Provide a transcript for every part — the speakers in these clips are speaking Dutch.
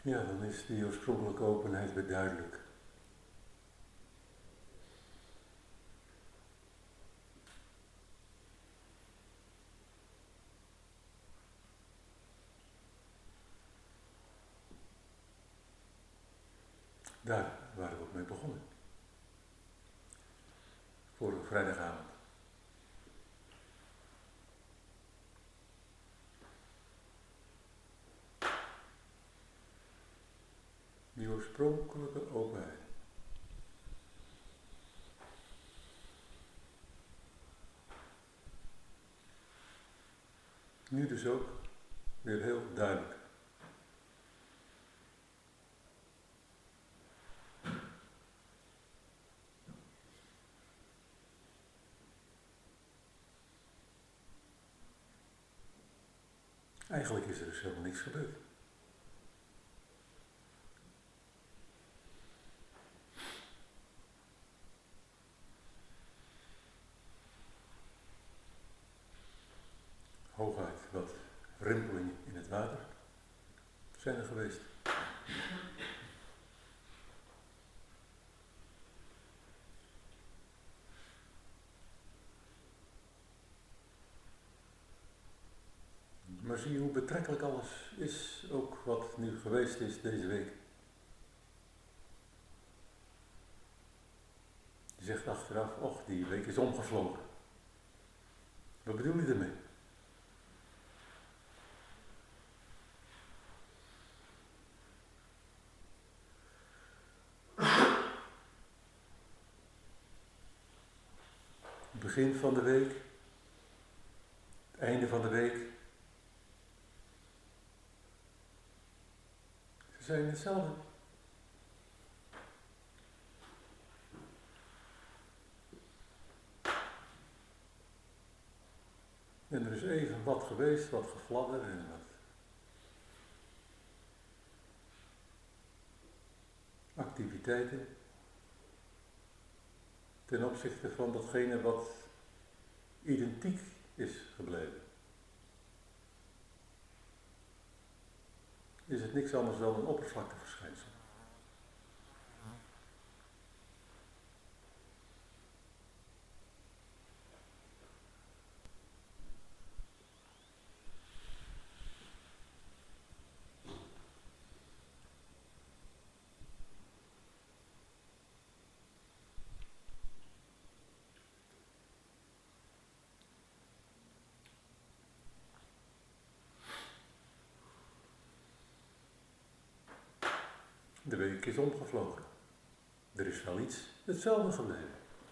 Ja, dan is die oorspronkelijke openheid weer duidelijk. Daar waren we ook mee begonnen. Vorige vrijdagavond. Die oorspronkelijke openheid. Nu dus ook weer heel duidelijk. Eigenlijk is er dus helemaal niks gebeurd. Hooguit wat rimpelingen in het water zijn er geweest. Maar zie je hoe betrekkelijk alles is, ook wat nu geweest is deze week. Je zegt achteraf, och, die week is omgevlogen. Wat bedoel je ermee? Het begin van de week, het einde van de week. Ze zijn hetzelfde. En er is even wat geweest, wat gefladder en wat activiteiten ten opzichte van datgene wat identiek is gebleven. Is het niks anders dan een oppervlakteverschijnsel. De week is omgevlogen. Er is wel iets hetzelfde gebleven.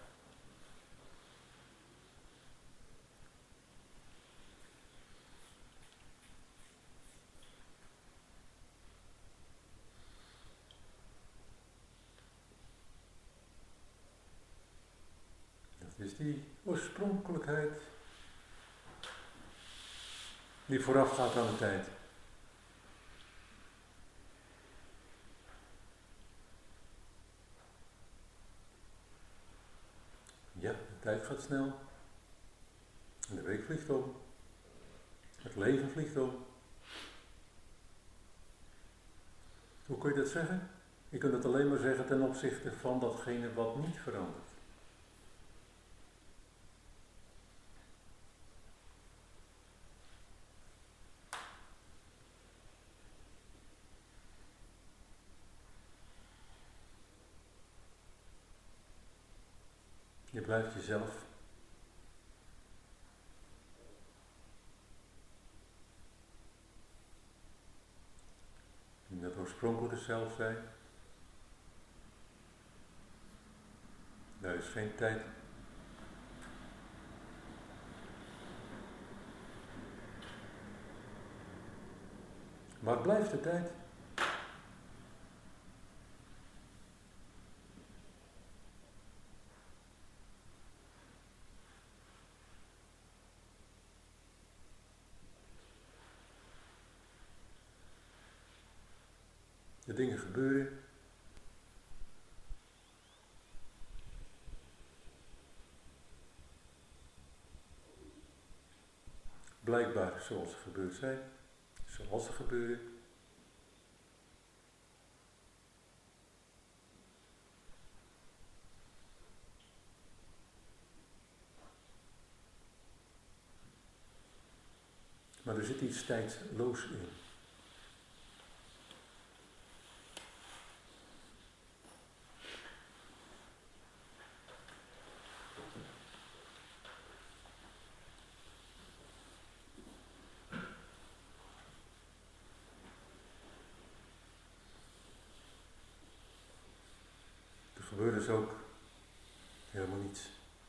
Dat is die oorspronkelijkheid die voorafgaat aan de tijd. Ja, de tijd gaat snel. En de week vliegt om. Het leven vliegt om. Hoe kun je dat zeggen? Je kunt het alleen maar zeggen ten opzichte van datgene wat niet verandert. Je blijft jezelf. In dat oorspronkelijke zelf zijn. Daar is geen tijd. Maar blijft de tijd? De dingen gebeuren. Blijkbaar zoals ze gebeurd zijn, zoals ze gebeuren. Maar er zit iets tijdloos in. Er gebeurt dus ook helemaal niets.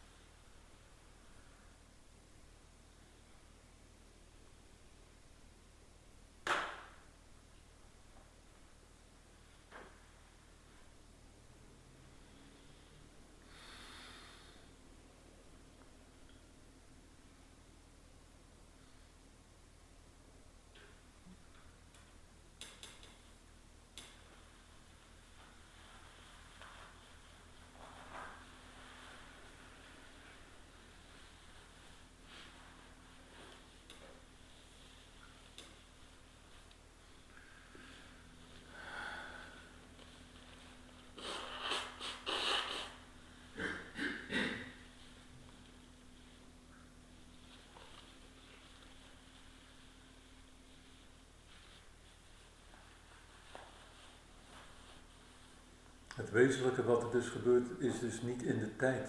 Het wezenlijke wat er dus gebeurt is dus niet in de tijd.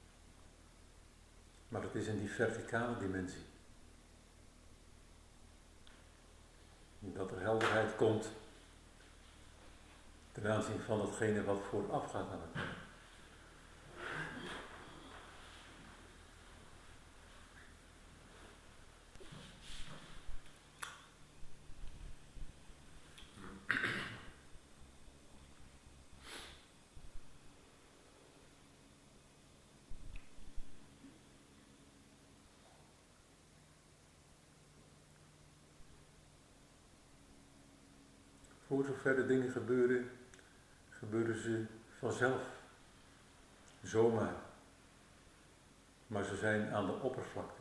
Maar het is in die verticale dimensie. Dat er helderheid komt ten aanzien van datgene wat vooraf gaat aan het. Voor zover de dingen gebeuren, gebeuren ze vanzelf. Zomaar. Maar ze zijn aan de oppervlakte.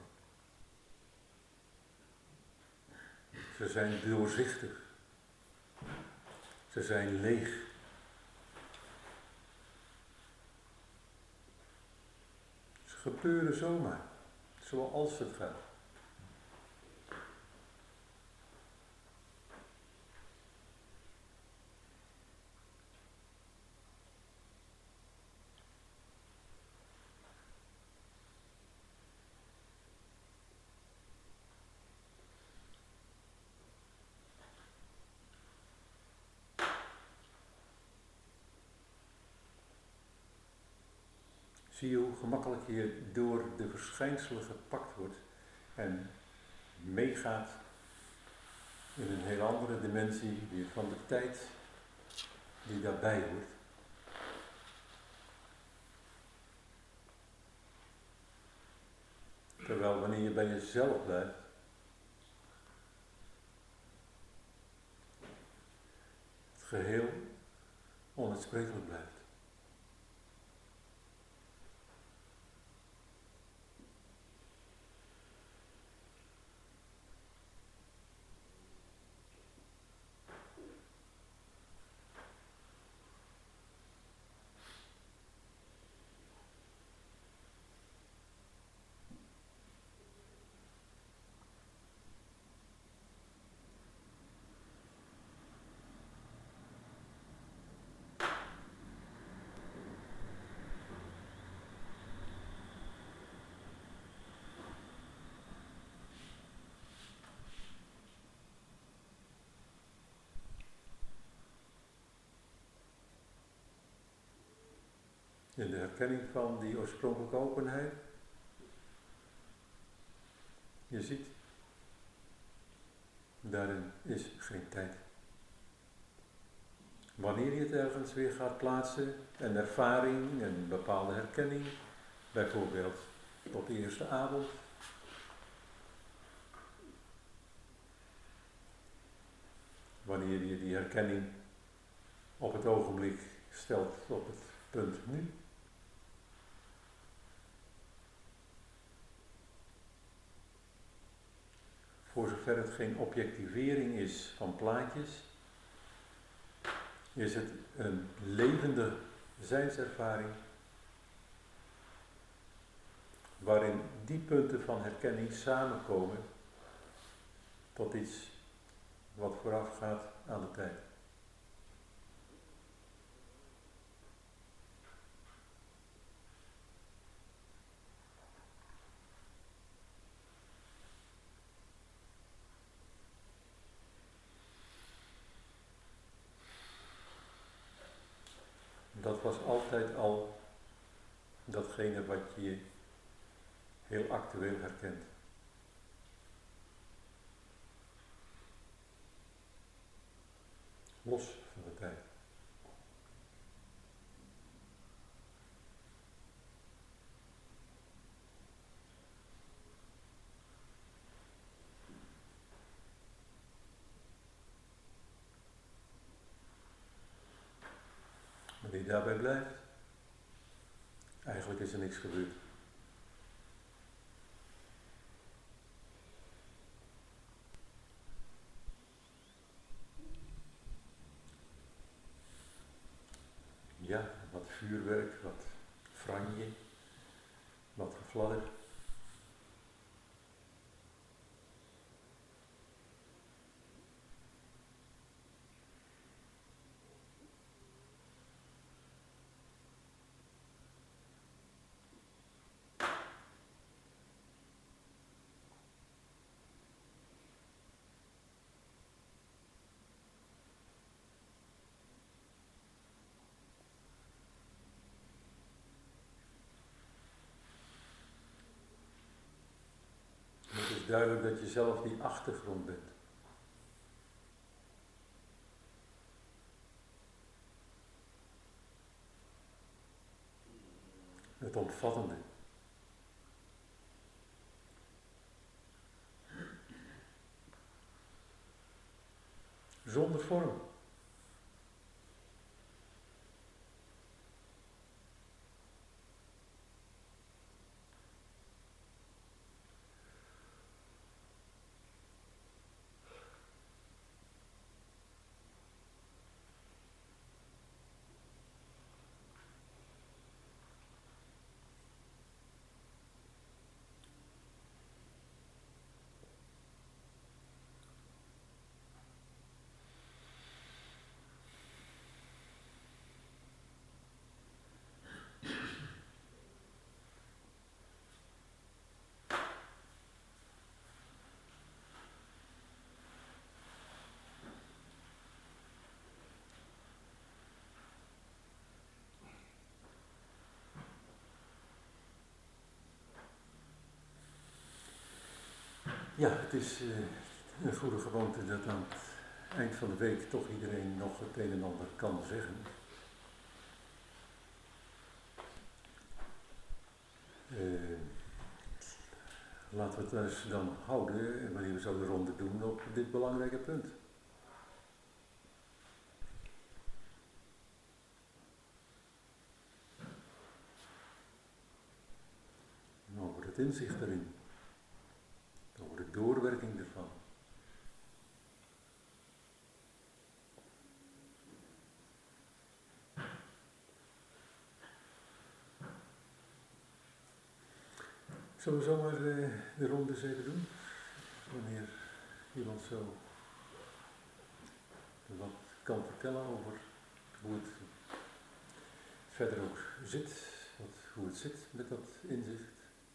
Ze zijn doorzichtig. Ze zijn leeg. Ze gebeuren zomaar. Zoals het gaat. Zie je hoe gemakkelijk je door de verschijnselen gepakt wordt en meegaat in een heel andere dimensie weer van de tijd die daarbij hoort. Terwijl wanneer je bij jezelf blijft, het geheel onuitsprekelijk blijft. In de herkenning van die oorspronkelijke openheid. Je ziet, daarin is geen tijd. Wanneer je het ergens weer gaat plaatsen, een ervaring, een bepaalde herkenning, bijvoorbeeld tot de eerste avond. Wanneer je die herkenning op het ogenblik stelt op het punt nu. Voor zover het geen objectivering is van plaatjes, is het een levende zijnservaring waarin die punten van herkenning samenkomen tot iets wat vooraf gaat aan de tijd. Dat was altijd al datgene wat je heel actueel herkent. Los van de tijd. Maar die daarbij blijft, eigenlijk is er niks gebeurd. Ja, wat vuurwerk, wat franje, wat gefladder. Het is duidelijk dat je zelf die achtergrond bent. Het omvattende. Zonder vorm. Ja, het is een goede gewoonte dat aan het eind van de week toch iedereen nog het een en ander kan zeggen. Laten we het eens dan houden, wanneer we zo de ronde doen, op dit belangrijke punt. Over het inzicht erin. Over de doorwerking ervan. Zullen we zomaar de ronde eens even doen? Wanneer iemand zo wat kan vertellen over hoe het verder ook zit. Hoe het zit met dat inzicht.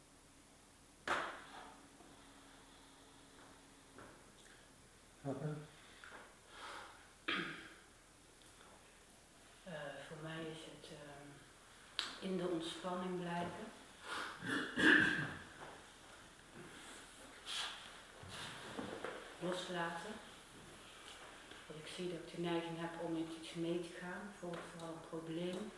Voor mij is het in de ontspanning blijven. Loslaten. Want ik zie dat ik de neiging heb om met iets mee te gaan, bijvoorbeeld vooral een probleem.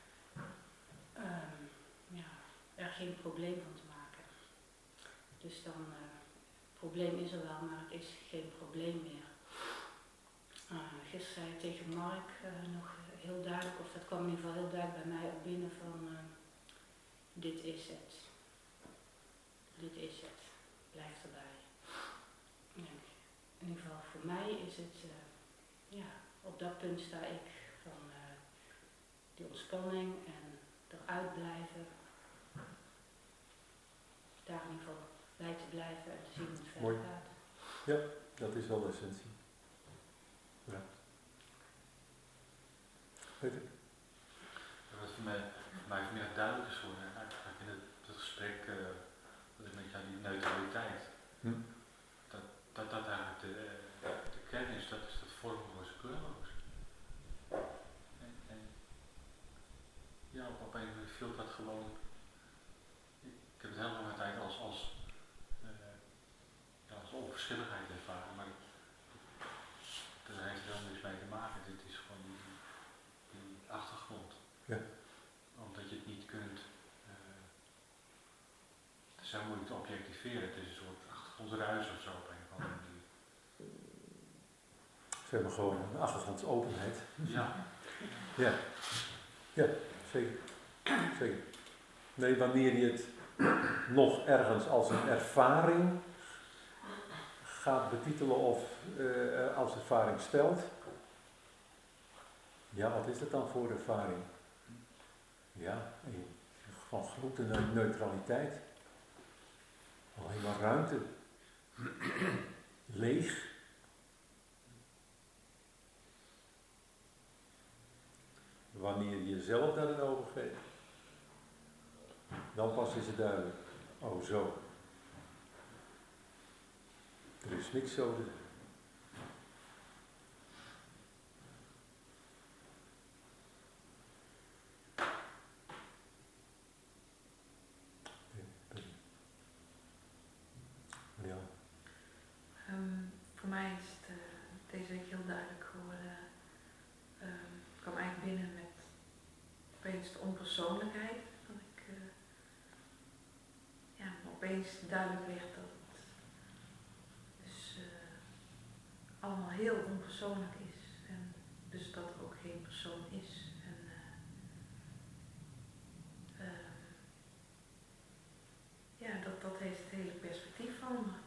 Er geen probleem van te maken. Dus dan, het probleem is er wel, maar het is geen probleem meer. Gisteren zei ik tegen Mark nog heel duidelijk, of dat kwam in ieder geval heel duidelijk bij mij op binnen van, dit is het. Dit is het. Blijf erbij. In ieder geval voor mij is het, op dat punt sta ik van die ontspanning en eruit blijven. Daar in ieder geval bij te blijven en te zien hoe het verder gaat. Ja. dat is wel de essentie. Ja. Peter? Wat voor mij vanmiddag duidelijk is geworden, eigenlijk in het gesprek dat ik met jou die neutraliteit, dat eigenlijk de kern is, dat is dat vormloos, kleurloos. En ja, op een manier vult dat gewoon. Ik heb het heel lange tijd als onverschilligheid ervaren, maar daar heeft helemaal niks mee te maken. Dit is gewoon die achtergrond. Ja. Omdat je het niet kunt. Het is heel moeilijk te objectiveren. Het is een soort achtergrondruis of zo op een of andere manier. Ze hebben gewoon een achtergrondsopenheid. Ja. Ja. Ja, zeker. Zeker. Nee, wanneer je het nog ergens als een ervaring gaat betitelen of als ervaring stelt. Ja, wat is dat dan voor ervaring? Ja, van grote neutraliteit. Alleen maar ruimte. Leeg. Wanneer je jezelf daarin overgeeft, dan pas is het duidelijk. Oh zo. Er is niks zo. Ja. Voor mij is het deze week heel duidelijk geworden. Ik kwam eigenlijk binnen met opeens de onpersoonlijkheid. Dat ik me opeens duidelijk werd dat het dus allemaal heel onpersoonlijk is. En dus dat er ook geen persoon is. En dat heeft het hele perspectief veranderd.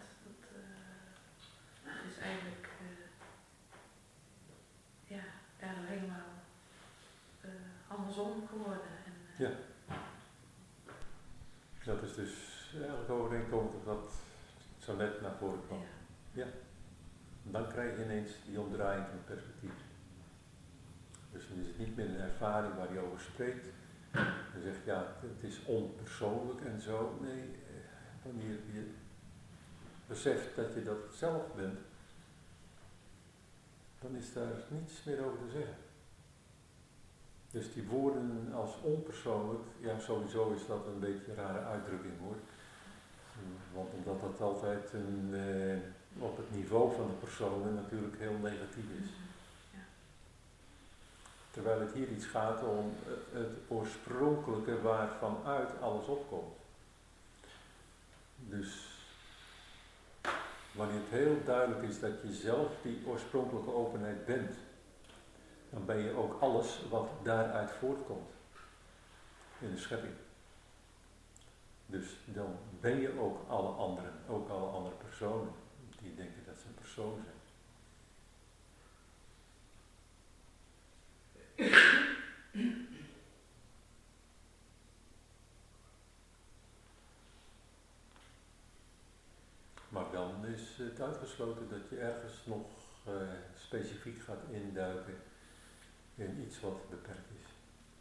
Het is eigenlijk daardoor helemaal andersom geworden. Ja. Dat is dus eigenlijk overeenkomstig wat zo net naar voren kwam. Ja. Dan krijg je ineens die omdraaiing van perspectief. Dus dan is het niet meer een ervaring waar je over spreekt. Je zegt ja, het is onpersoonlijk en zo. Nee, wanneer je beseft dat je dat zelf bent, dan is daar niets meer over te zeggen. Dus die woorden als onpersoonlijk, ja sowieso is dat een beetje een rare uitdrukking hoor. Want omdat dat altijd op het niveau van de personen natuurlijk heel negatief is. Ja. Terwijl het hier iets gaat om het oorspronkelijke waarvanuit alles opkomt. Dus wanneer het heel duidelijk is dat je zelf die oorspronkelijke openheid bent, dan ben je ook alles wat daaruit voortkomt in de schepping. Dus dan ben je ook alle anderen, ook alle andere personen die denken dat ze een persoon zijn. Maar dan is het uitgesloten dat je ergens nog specifiek gaat induiken in iets wat beperkt is.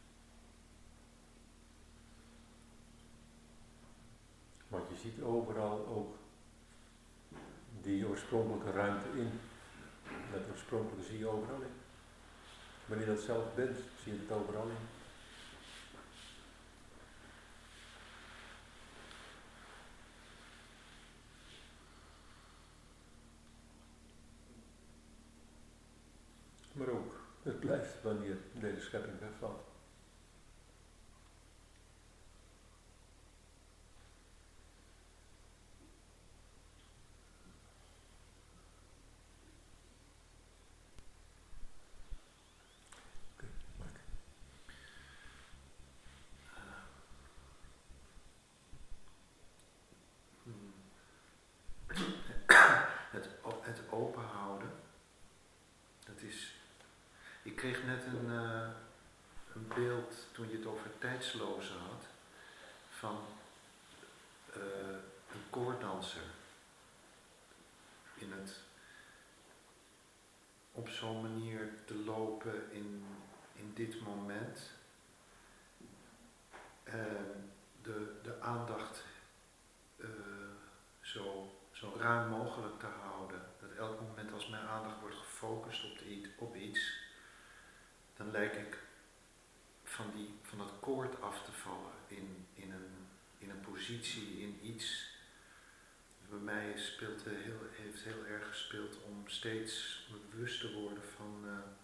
Want je ziet overal ook die oorspronkelijke ruimte in. Dat oorspronkelijke zie je overal in. Wanneer je dat zelf bent, zie je het overal in. Maar ook, het blijft wanneer deze schepping wegvalt. Het open houden, dat is. Ik kreeg net een beeld toen je het over tijdsloze had van een koordanser in het op zo'n manier te lopen in dit moment. De aandacht zo ruim mogelijk te houden. Dat elk moment als mijn aandacht wordt gefocust op iets, dan lijk ik van dat koord af te vallen in een positie, in iets. Bij mij heeft heel erg gespeeld om steeds bewust te worden van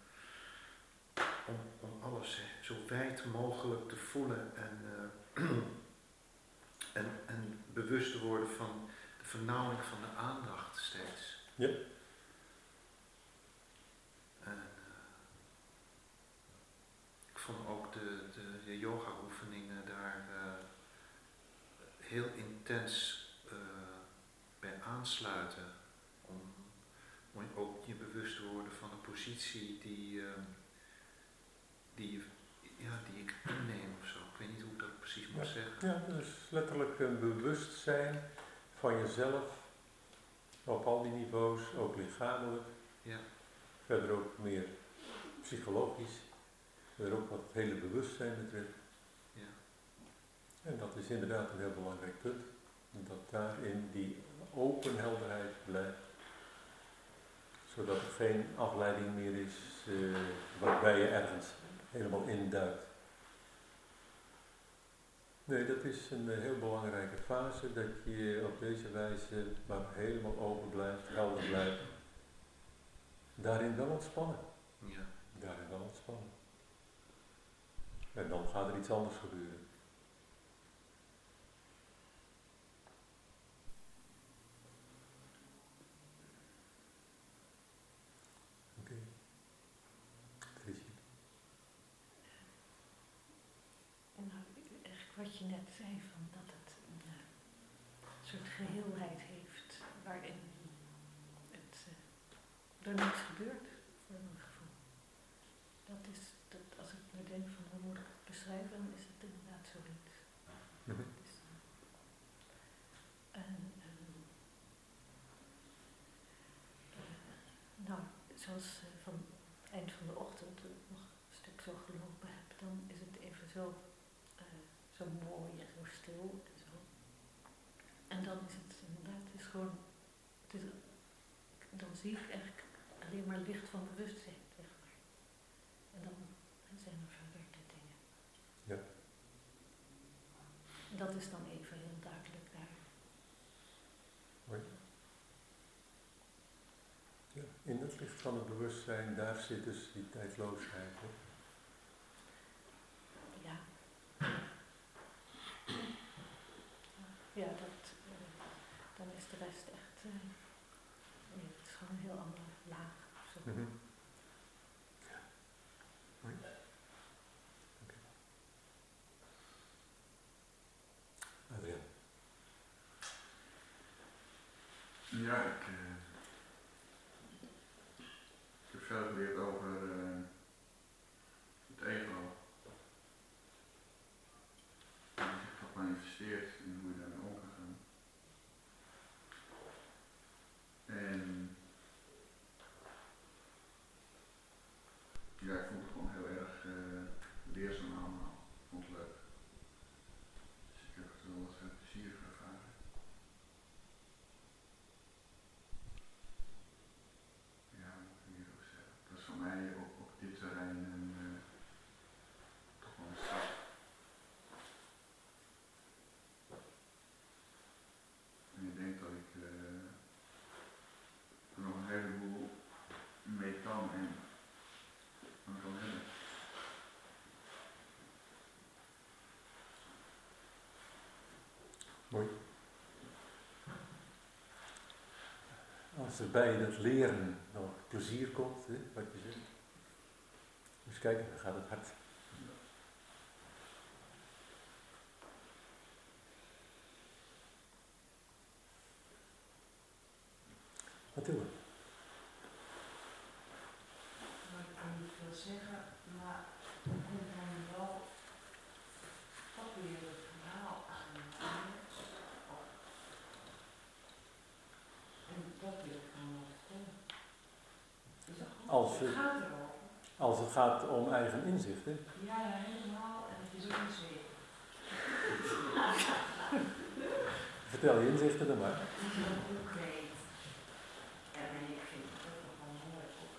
om alles zo wijd mogelijk te voelen en bewust te worden van de vernauwing van de aandacht steeds. Ja. En ik vond ook de yoga oefeningen daar heel intens bij aansluiten. Om ook je bewust te worden van een positie die ik inneem of zo. Ik weet niet hoe ik dat precies moet zeggen. Ja, dus letterlijk een bewustzijn van jezelf op al die niveaus, ook lichamelijk. Ja. Verder ook meer psychologisch. Verder ook wat het hele bewustzijn betreft. Ja. En dat is inderdaad een heel belangrijk punt. Dat daarin die open helderheid blijft. Zodat er geen afleiding meer is waarbij je ergens helemaal induikt. Nee, dat is een heel belangrijke fase, dat je op deze wijze maar helemaal open blijft, helder blijft. Daarin wel ontspannen. Ja. Daarin wel ontspannen. En dan gaat er iets anders gebeuren. Oké. Tricia. En nou, eigenlijk wat je net zei, van dat het een soort geheelheid heeft waarin het er niks gebeurt, voor mijn gevoel. Als ik nu denk van hoe moet ik het beschrijven, dan is het inderdaad zoiets. Mm-hmm. Nou, zoals van het eind van de ochtend, toen ik nog een stuk zo gelopen heb, dan is het even zo mooi en zo stil en zo. En dan is het inderdaad, dan zie ik eigenlijk alleen maar licht van bewustzijn, zeg maar. En dan zijn er verwerkte dingen. Ja. Dat is dan even heel duidelijk daar. Mooi. Ja, in het licht van het bewustzijn, daar zit dus die tijdloosheid. Hè? Ja. Ja, dan is de rest echt, nee, het is gewoon een heel andere laag. Zo. Mm-hmm. Ja. Mooi. Okay. Adriaan. Ja, ik heb veel geleerd over het ego. En hoe zich dat manifesteert en hoe je daarmee om kan gaan. En ja, ik vond het gewoon heel erg leerzaam allemaal. Ik vond het leuk. Dus ik heb er wel wat plezier voor ervaren. Ja, wat moet ik hier ook zeggen? Dat is voor mij op dit terrein toch wel een stap. En ik denk dat ik er nog een heleboel mee kan en van kan hebben. Mooi. Als er bij dat leren nog plezier komt, hè, wat je zegt. Dus kijken, dan gaat het hard. Mathilde. Nou, ik kan niet veel zeggen, maar ik kon dan wel toch weer het verhaal aanhalen. En dat wil ik gewoon wel vertellen. Is dat goed? als het gaat om eigen inzichten. Ja, helemaal. En het is ook niet zeker. Vertel je inzichten dan maar. Het is heel concreet. En ik vind het ook nog wel mooi ook.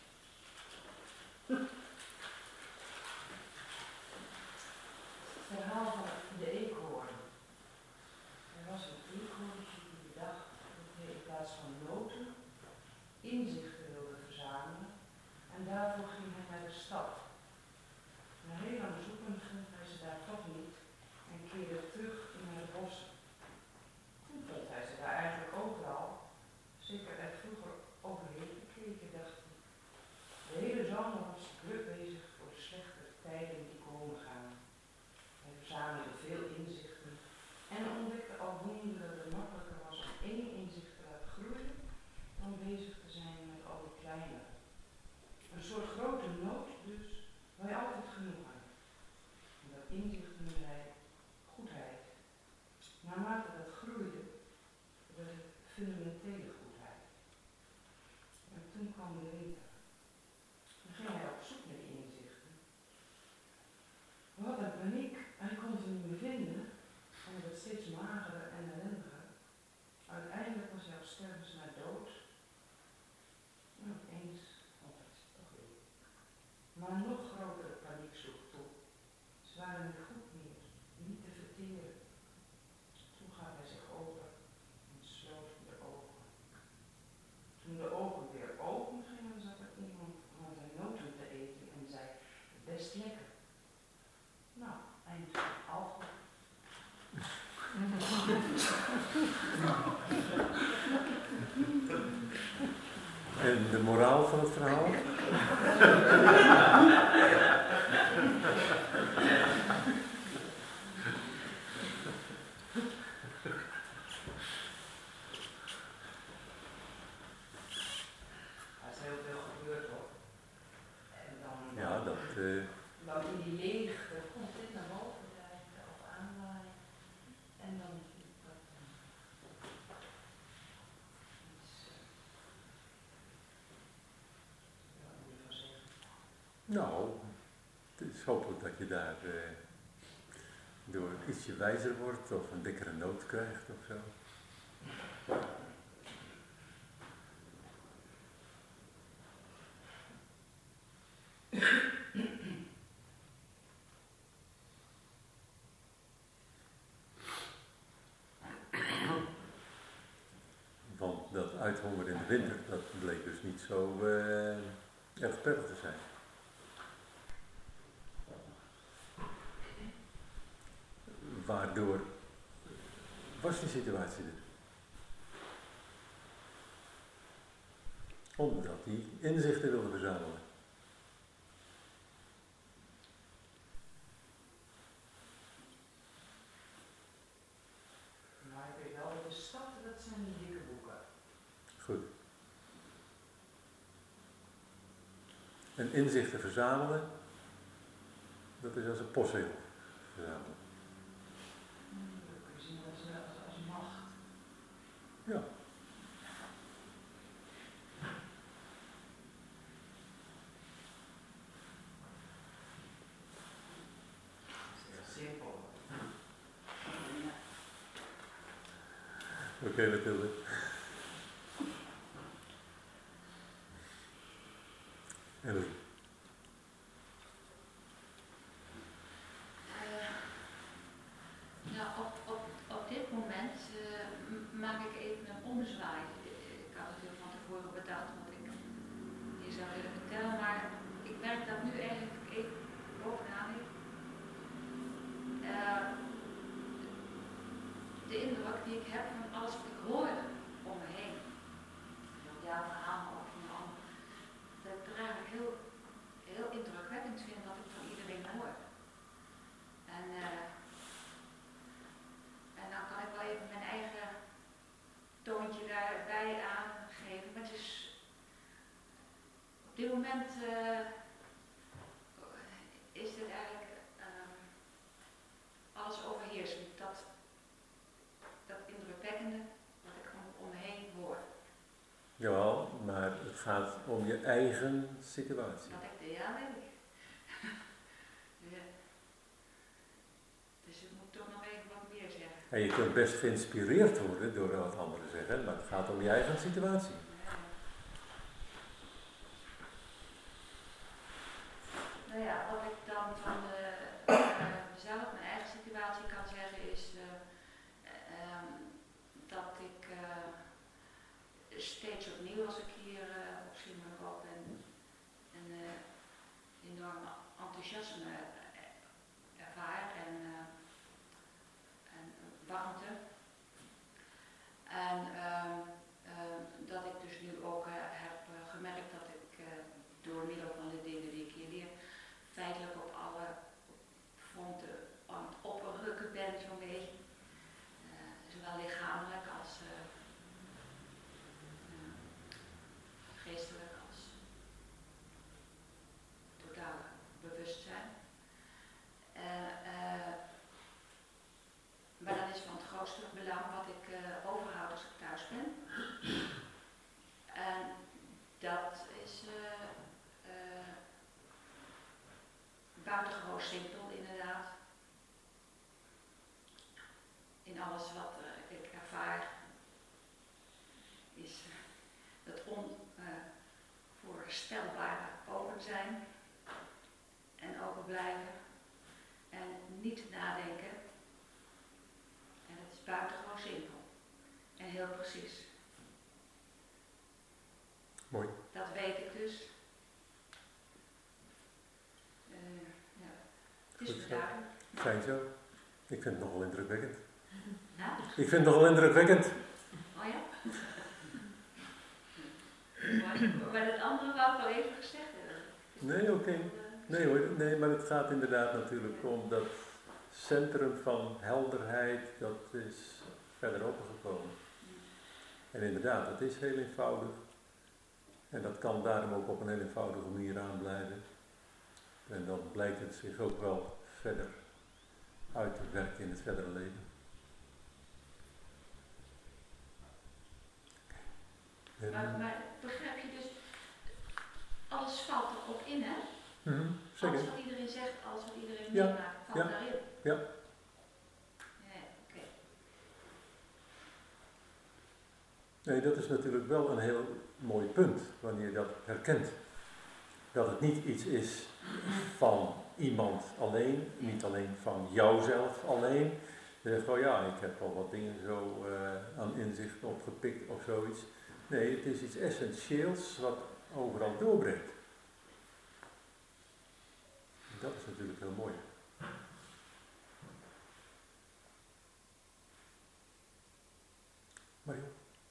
Het verhaal van de eekhoorn. Er was een eekhoorntje die bedacht dat hij in plaats van noten inzichten wilde verzamelen. En daarvoor ging hij naar de stad. Na heel lang zoeken vond hij ze daar toch niet en keerde terug naar de bossen. Toen vond hij ze daar eigenlijk overal. Zeker er vroeger overheen gekeken, dacht hij. De hele zomer was hij druk bezig voor de slechte tijden die komen gaan. Hij verzamelde veel inzichten en ontdekte al wonderen dat het makkelijker was om één inzicht te laten groeien dan bezig te zijn met al die kleine. Een soort grote noot dus, waar je altijd genoeg had. En dat inzicht noemde hij goedheid. Naarmate dat groeide, werd het fundamentele goedheid. En toen kwam de winter. Toen ging hij op zoek naar die inzichten. Wat een paniek, hij kon ze niet meer vinden. En hij werd steeds magerder en ellendiger. Uiteindelijk was hij op stervens na dood. En opeens vond hij ze toch weer. Maar een nog grotere paniek sloeg toe. Ze waren niet goed meer, niet te verteren. Toen gaf hij zich over en sloot de ogen. Toen de ogen weer open gingen, zat er iemand aan zijn noten te eten en zei, best lekker. Nou, eind van alcohol. En de moraal van het verhaal? Er is heel veel gebeurd hoor. En dan, Ja, dat... dan in die leegte komt dit naar boven, daar of aanwaaien. En dan is dat iets, wat moet je van zeggen? Nou, het is hopelijk dat je daar door ietsje wijzer wordt of een dikkere noot krijgt of zo. Want dat uithongeren in de winter, dat bleek dus niet zo erg prettig te zijn. Waardoor was die situatie er? Omdat hij inzichten wilde verzamelen. Maar ik weet wel dat de stad, dat zijn die dikke boeken. Goed. En inzichten verzamelen, dat is als een postzegel verzamelen. Dat kun je zien als macht. Ja. Dat is heel simpel. Oké, Mathilde. Ellie. Nou, op dit moment maak ik even een ommezwaai. Ik had het heel van tevoren bedacht wat ik hier zou willen vertellen, maar ik merk dat nu eigenlijk even bovenaan ligt. De indruk die ik heb van alles wat ik hoor om me heen. Van jouw verhaal of van een ander. Dat ik er eigenlijk heel indrukwekkend vind wat ik van iedereen hoor. En dan kan ik wel even mijn eigen toontje daarbij aangeven. Maar het is op dit moment is dit eigenlijk alles overheersend. Dat indrukwekkende wat ik om me heen hoor. Jawel, maar het gaat om je eigen situatie. Dat ik ja, weet ik. Ja. Dus ik moet toch nog even wat meer zeggen. En je kunt best geïnspireerd worden door wat anderen zeggen, maar het gaat om je eigen situatie. Ja. Nou ja, wat ik dan van mezelf, mijn eigen situatie kan zeggen is dat ik steeds opnieuw als ik hier op Siemerop ben een enorm enthousiasme ervaar en warmte. En dat ik dus nu ook heb gemerkt dat ik door middel van de dingen die ik hier leer, feitelijk op alle fronten aan het oprukken ben zo'n beetje. Zowel lichamelijk als geestelijk als totaal bewustzijn. Maar dat is van het grootste belang wat ik overhoud als ik thuis ben. En dat is buitengewoon simpel inderdaad. In alles wat ik ervaar is het onvoorstelbare open zijn en open blijven en niet nadenken. En het is buitengewoon simpel en heel precies. Mooi. Dat weet ik dus. Ja. Het is Goed zo. duidelijk. Fijn zo. Ik vind het nogal indrukwekkend. Ja? Ik vind het nogal indrukwekkend. Oh ja? Maar het andere wou ik wel even gezegd hebben. Nee, oké. Nee hoor, nee, maar het gaat inderdaad natuurlijk om dat centrum van helderheid, dat is verder opengekomen. En inderdaad, dat is heel eenvoudig. En dat kan daarom ook op een heel eenvoudige manier aanblijven. En dan blijkt het zich ook wel verder uit te werken in het verdere leven. Maar begrijp je dus, alles valt er ook in, hè? Zeker. Alles wat iedereen zegt, alles wat iedereen Ja, meemaakt, valt ja, daarin. ja. Ja, oké. Nee, dat is natuurlijk wel een heel mooi punt, wanneer je dat herkent. Dat het niet iets is van iemand alleen, niet alleen van jouzelf alleen. Je zegt van ja, ik heb al wat dingen zo aan inzicht opgepikt of zoiets. Nee, het is iets essentieels wat overal doorbreekt. Dat is natuurlijk heel mooi. Mario?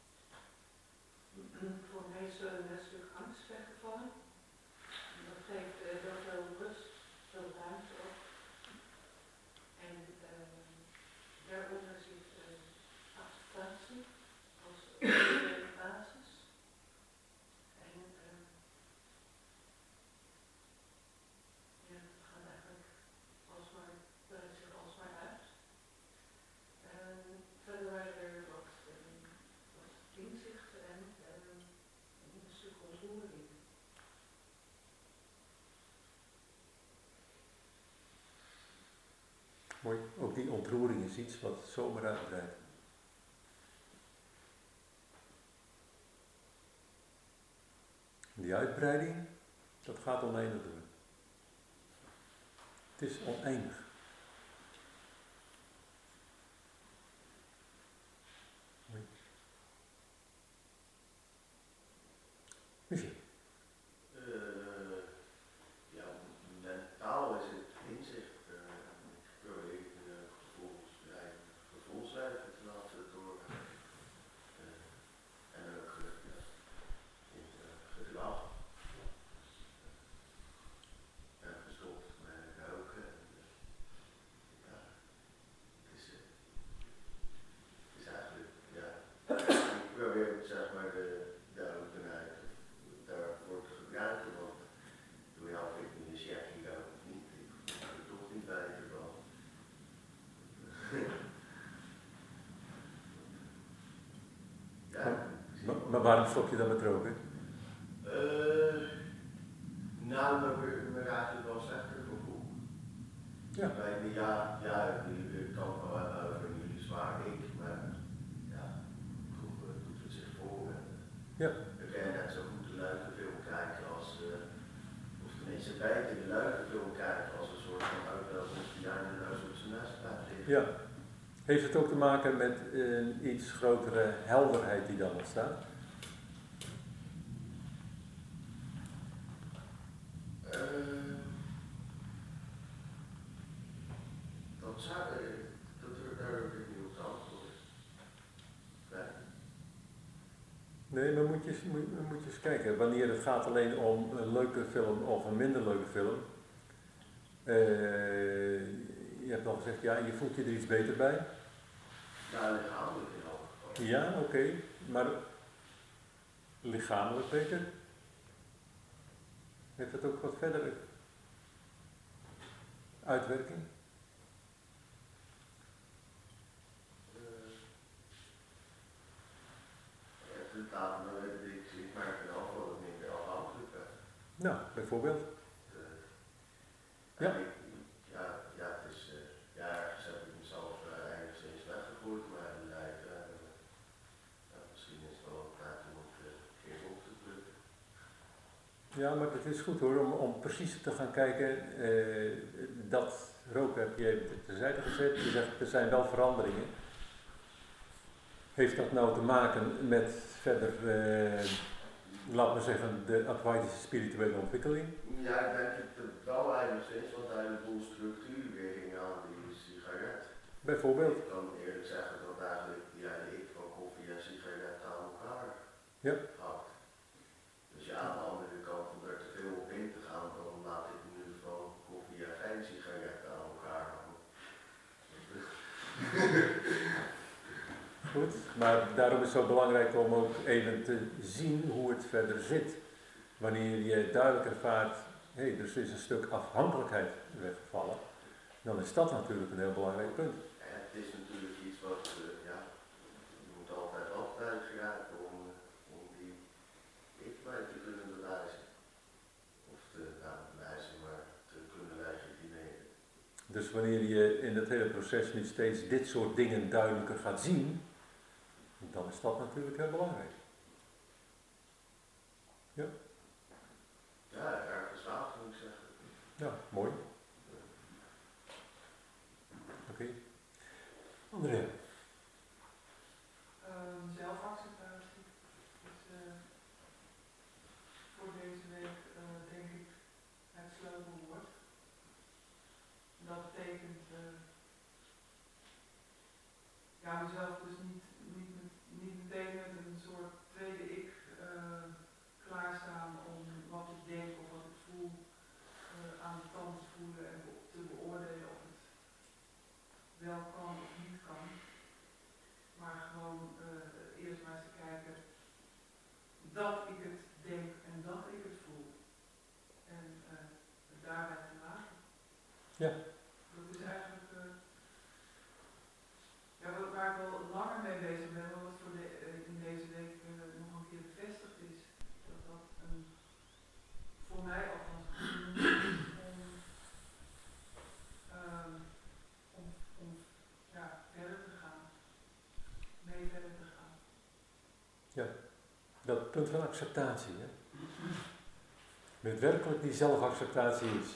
Voor mij is er een stuk angst weggevallen. Dat geeft heel veel rust, veel ruimte ook. En daaronder zit acceptatie als basis. En ja, het gaat eigenlijk alsmaar, breidt zich alsmaar uit. Verder waren er wat inzichten en een stuk ontroering. Mooi. Ook die ontroering is iets wat zomaar uitbreidt. Die uitbreiding, dat gaat oneindig door. Het is oneindig. Mooi. Michiel. Ja, mentaal is het inzicht. Ik probeer gevoelsrijven te laten door. En ook in gedrag. Gestopt met roken. Ja, het is eigenlijk, ja, ik probeer zeg maar de openheid daarvoor te gebruiken, want toen had ik een checkje ook niet, ik vond er toch niet beter van. Maar waarom stop je dan met roken? Nou, me eigenlijk wel slechter gevoel. Ja. Ik kan het wel hebben over jullie zwaar ik, maar ja, toch doet het zich voor. Ja. We kunnen net zo goed de Luikenfilm kijken als, of tenminste beter de Luikenfilm kijken als een soort van uitloopers die daar in huis op zijn nest blijft liggen. Ja. Heeft het ook te maken met een iets grotere helderheid die dan ontstaat? Daar heb ik niet op te antwoorden. Nee, maar moet je eens kijken. Wanneer het gaat alleen om een leuke film of een minder leuke film. Je hebt al gezegd, ja, je voelt je er iets beter bij. Ja, lichamelijk in elk geval. Ja, oké. Maar lichamelijk beter? Heeft het ook wat verdere uitwerking? Ik merk er al wat minder afhankelijk ben. Nou, bijvoorbeeld. Ja. Het is, ergens heb ik mezelf enigszins weggegooid, maar in lijf, misschien is het wel een tijd om het keer op te drukken. Ja, maar het is goed hoor, om precies te gaan kijken. Dat roken heb je even terzijde gezet. Je zegt, er zijn wel veranderingen. Heeft dat nou te maken met verder, laat maar zeggen, de Advaitische spirituele ontwikkeling? Ja, ik denk het wel enigszins, want een heleboel structuur weer ging aan die sigaret. Bijvoorbeeld? Ik kan eerlijk zeggen dat eigenlijk die hele ik van koffie en sigaret aan elkaar hakt. Dus ja, aan de andere kant, om er te veel op in te gaan, dan laat ik nu van koffie en geen sigaretten aan elkaar hangen. Goed, maar daarom is het zo belangrijk om ook even te zien hoe het verder zit. Wanneer je duidelijk ervaart, hé, dus is een stuk afhankelijkheid weggevallen, dan is dat natuurlijk een heel belangrijk punt. Het is natuurlijk iets wat, je moet altijd afleid geraken om die ik bij te kunnen bewijzen. Of bewijzen, maar te kunnen legitimeren. Dus wanneer je in het hele proces nu steeds dit soort dingen duidelijker gaat zien, dan is dat natuurlijk heel belangrijk. Ja? Ja, erg geslaagd moet ik zeggen. Ja, mooi. Oké. Andrea? Zelfacceptatie is voor deze week denk ik het sleutelwoord. Dat betekent mezelf dus niet meteen met een soort tweede ik klaarstaan om wat ik denk of wat ik voel aan de tand te voelen en te beoordelen of het wel kan of niet kan. Maar gewoon eerst maar eens te kijken dat ik het denk en dat ik het voel. En het daarbij te laten. Ja. Dat is eigenlijk waar ik wel langer mee bezig ben, maar wat in deze week nog een keer bevestigd is. Dat voor mij althans om verder te gaan. Mee verder te gaan. Ja, dat punt van acceptatie, hè? Met werkelijk die zelfacceptatie is.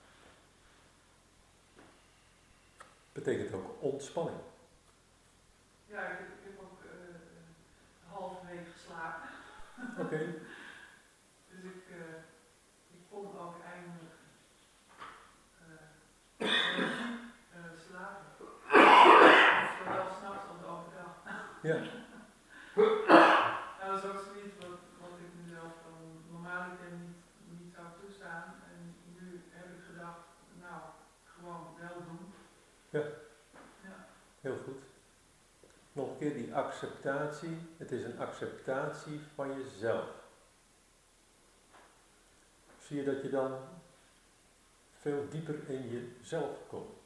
Betekent ook ontspanning. Ja, ik heb ook een halve week geslapen. Oké. Dus ik kon ook eindelijk slapen. Zowel s'nachts als overdag. Ja. Dat is ook zoiets wat ik mezelf normaal niet zou toestaan. En nu heb ik gedacht, nou, gewoon wel doen. Ja. Heel goed. Nog een keer die acceptatie. Het is een acceptatie van jezelf. Zie je dat je dan veel dieper in jezelf komt.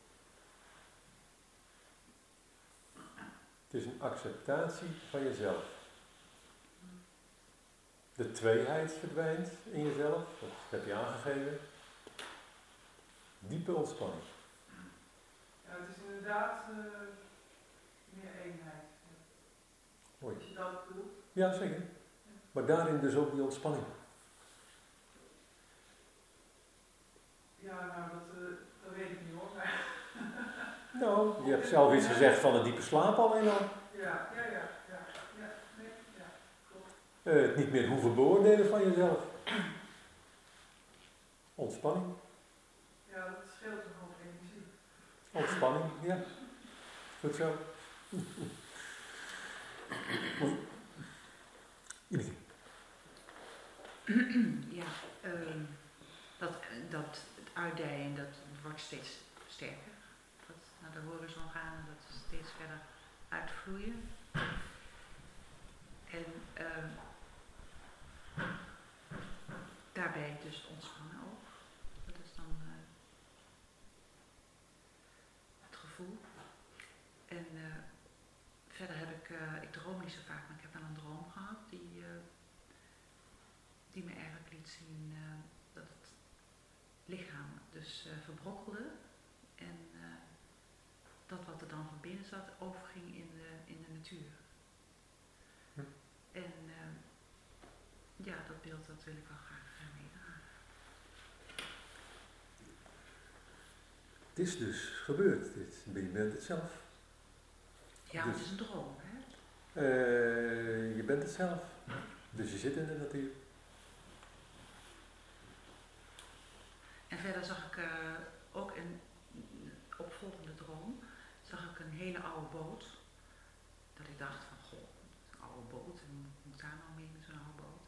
Het is een acceptatie van jezelf. De tweeheid verdwijnt in jezelf, dat heb je aangegeven. Diepe ontspanning. Ja, het is inderdaad meer eenheid. Mooi. Als je dat bedoelt. Ja, zeker. Maar daarin dus ook die ontspanning. Ja, nou, dat weet ik niet hoor. Maar Nou, je hebt zelf iets gezegd van een diepe slaap alleen al. ja, klopt. Het niet meer hoeven beoordelen van jezelf. Ontspanning. Ja, dat scheelt een hoop energie. Ontspanning, ja. Goed zo. Ja, dat het uitdijen, dat wordt steeds sterker. Dat naar de horizon gaan en dat steeds verder uitvloeien. En daarbij dus ontspannen ook. Dat is dan het gevoel. En verder heb ik droom niet zo vaak, maar ik heb wel een droom gehad die me eigenlijk liet zien dat het lichaam dus verbrokkelde en dat wat er dan van binnen zat overging in de natuur. En ja, dat beeld dat wil ik wel graag meedragen. Het is dus gebeurd, je bent het zelf. Ja, dus, het is een droom, hè? Je bent het zelf, dus je zit in de natuur. En verder zag ik ook een opvolgende droom, zag ik een hele oude boot. Dat ik dacht van, goh, een oude boot, en hoe moet ik daar nou mee met zo'n oude boot?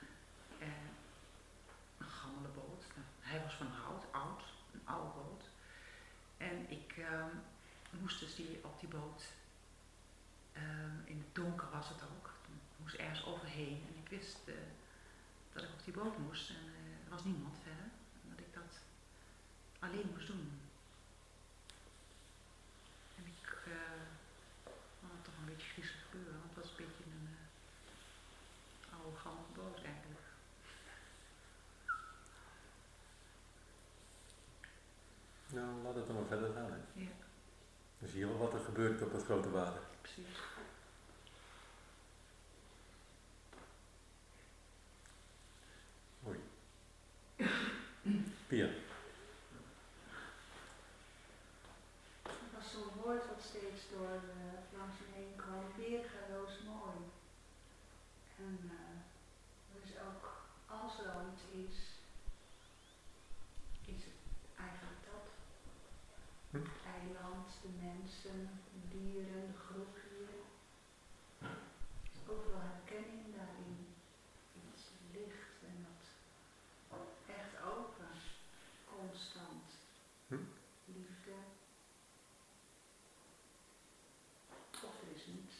Een gammele boot. Hij was van hout, oud, een oude boot. En ik moest dus op die boot, in het donker was het ook, ik moest ergens overheen en ik wist dat ik op die boot moest en er was niemand verder. En dat ik dat alleen moest doen. En ik vond het toch een beetje griezelig gebeuren, want het was een beetje een oude gammele boot eigenlijk. Nou, laat het dan maar verder gaan. Hè. Ja. Dan zie je wel wat er gebeurt op het grote water. Precies. Mooi. Pia. Er was zo'n woord wat steeds langs me heen kwam, weergaloos mooi. En er is ook, als er al iets is het eigenlijk dat. Het eiland, de mensen, de dieren, de groep hier. Overal herkenning daarin. Iets licht en dat echt open, constant. Liefde. Of er is niets.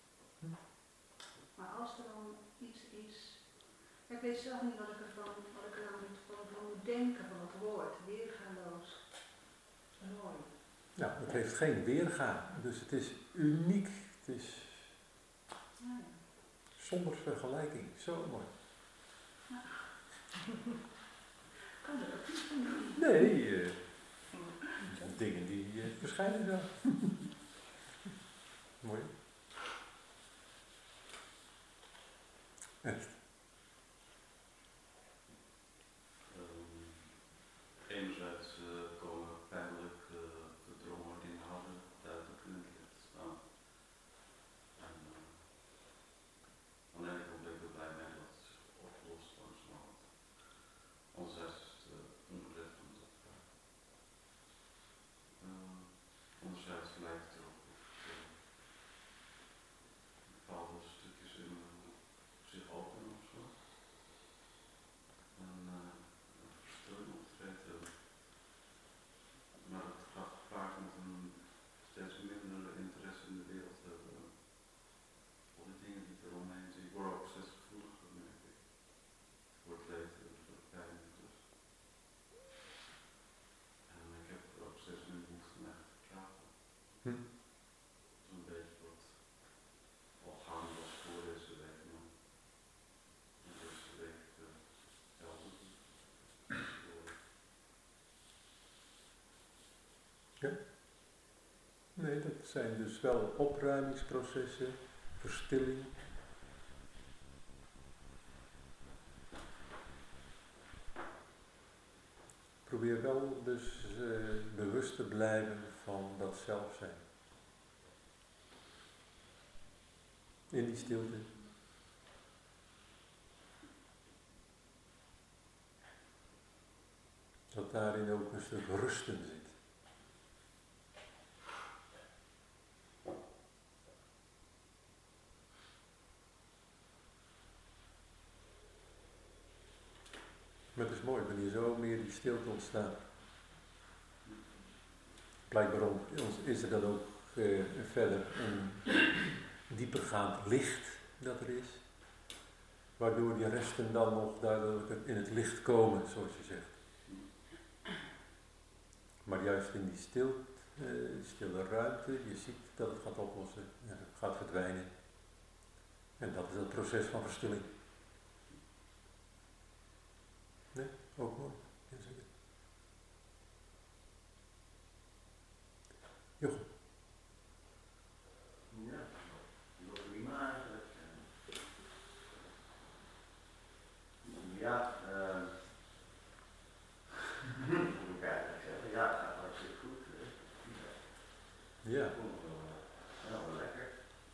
Maar als er dan iets is, ik weet zelf niet wat ik er van moet denken van het woord, weergaloos. Mooi. Nou, het heeft geen weerga, dus het is uniek. Het is zonder vergelijking. Zo mooi. Ja. Kan dat ook niet van? Nee, dingen die verschijnen zo. Mooi. Echt. Enerzijds komen pijnlijk verdrongen inhouden duidelijk in het licht te staan. En aan de ene kant ben ik er blij mee dat het zich oplost langzamerhand. Anderzijds is het ongerecht om het op te vragen. Anderzijds lijkt het erop dat bepaalde stukjes in zich openen. zijn dus wel opruimingsprocessen, verstilling. Probeer wel dus bewust te blijven van dat zelf zijn. In die stilte. Dat daarin ook een stuk rusten zit. Maar het is mooi wanneer zo meer die stilte ontstaat. Blijkbaar is er dan ook verder een diepergaand licht dat er is. Waardoor die resten dan nog duidelijker in het licht komen, zoals je zegt. Maar juist in die stille ruimte, je ziet dat het gaat oplossen, het gaat verdwijnen. En dat is het proces van verstilling. Nee, ook mooi. Ja, zeker. Jochem. Ja, dat is prima eigenlijk. Ja, moet ik eigenlijk zeggen, ja, het gaat hartstikke goed. Ja. Wel lekker.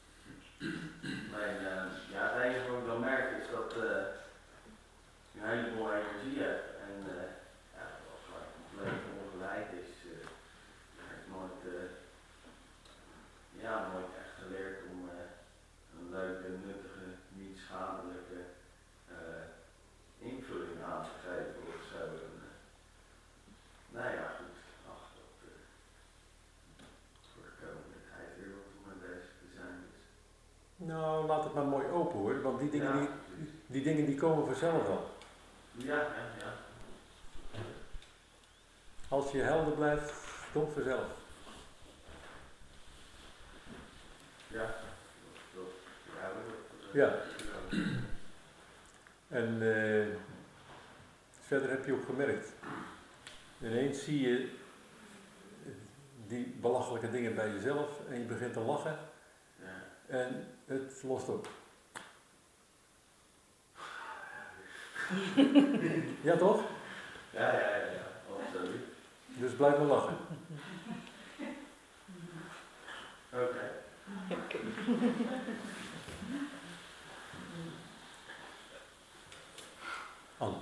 Maar ja, het enige wat ik dan merk is dat je een heleboel energie hebt en ja, als het compleet ongeleid is, heb ik nooit echt geleerd om een leuke, nuttige, niet schadelijke invulling aan te geven of zo. Nou ja, goed, ach, dat voor de komende tijd weer wat om mee bezig te zijn is. Nou, laat het maar mooi open hoor, want die dingen die komen vanzelf wel. Ja. Als je helder blijft, komt vanzelf. Ja, Ja. En verder heb je ook gemerkt. Ineens zie je die belachelijke dingen bij jezelf en je begint te lachen. Ja. En het lost op. Ja toch? Ja, absoluut. Dus blijf maar lachen. Oké. Anne.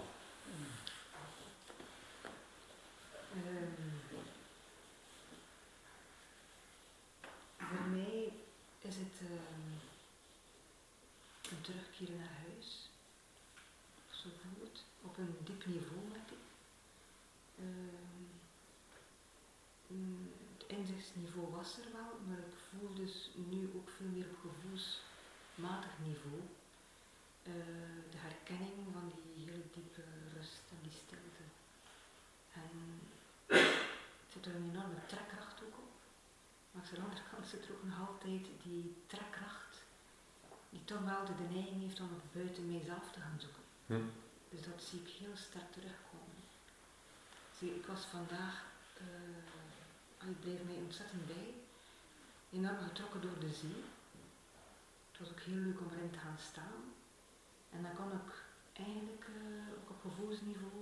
Voor mij is het een terugkeer naar huis. Zo voelt het. Op een diep niveau, merk ik. Het inzichtsniveau was er wel, maar ik voel dus nu ook veel meer op gevoelsmatig niveau. De herkenning van die hele diepe rust en die stilte. En het zit er een enorme trekkracht ook op. Maar aan de andere kant zit er ook nog altijd die trekkracht die toch wel de neiging heeft om het buiten mijzelf te gaan zoeken. Dus dat zie ik heel sterk terugkomen. Zie, ik was vandaag, ik bleef mij ontzettend bij, enorm getrokken door de zee. Het was ook heel leuk om erin te gaan staan. En dan kon ik eigenlijk ook op gevoelsniveau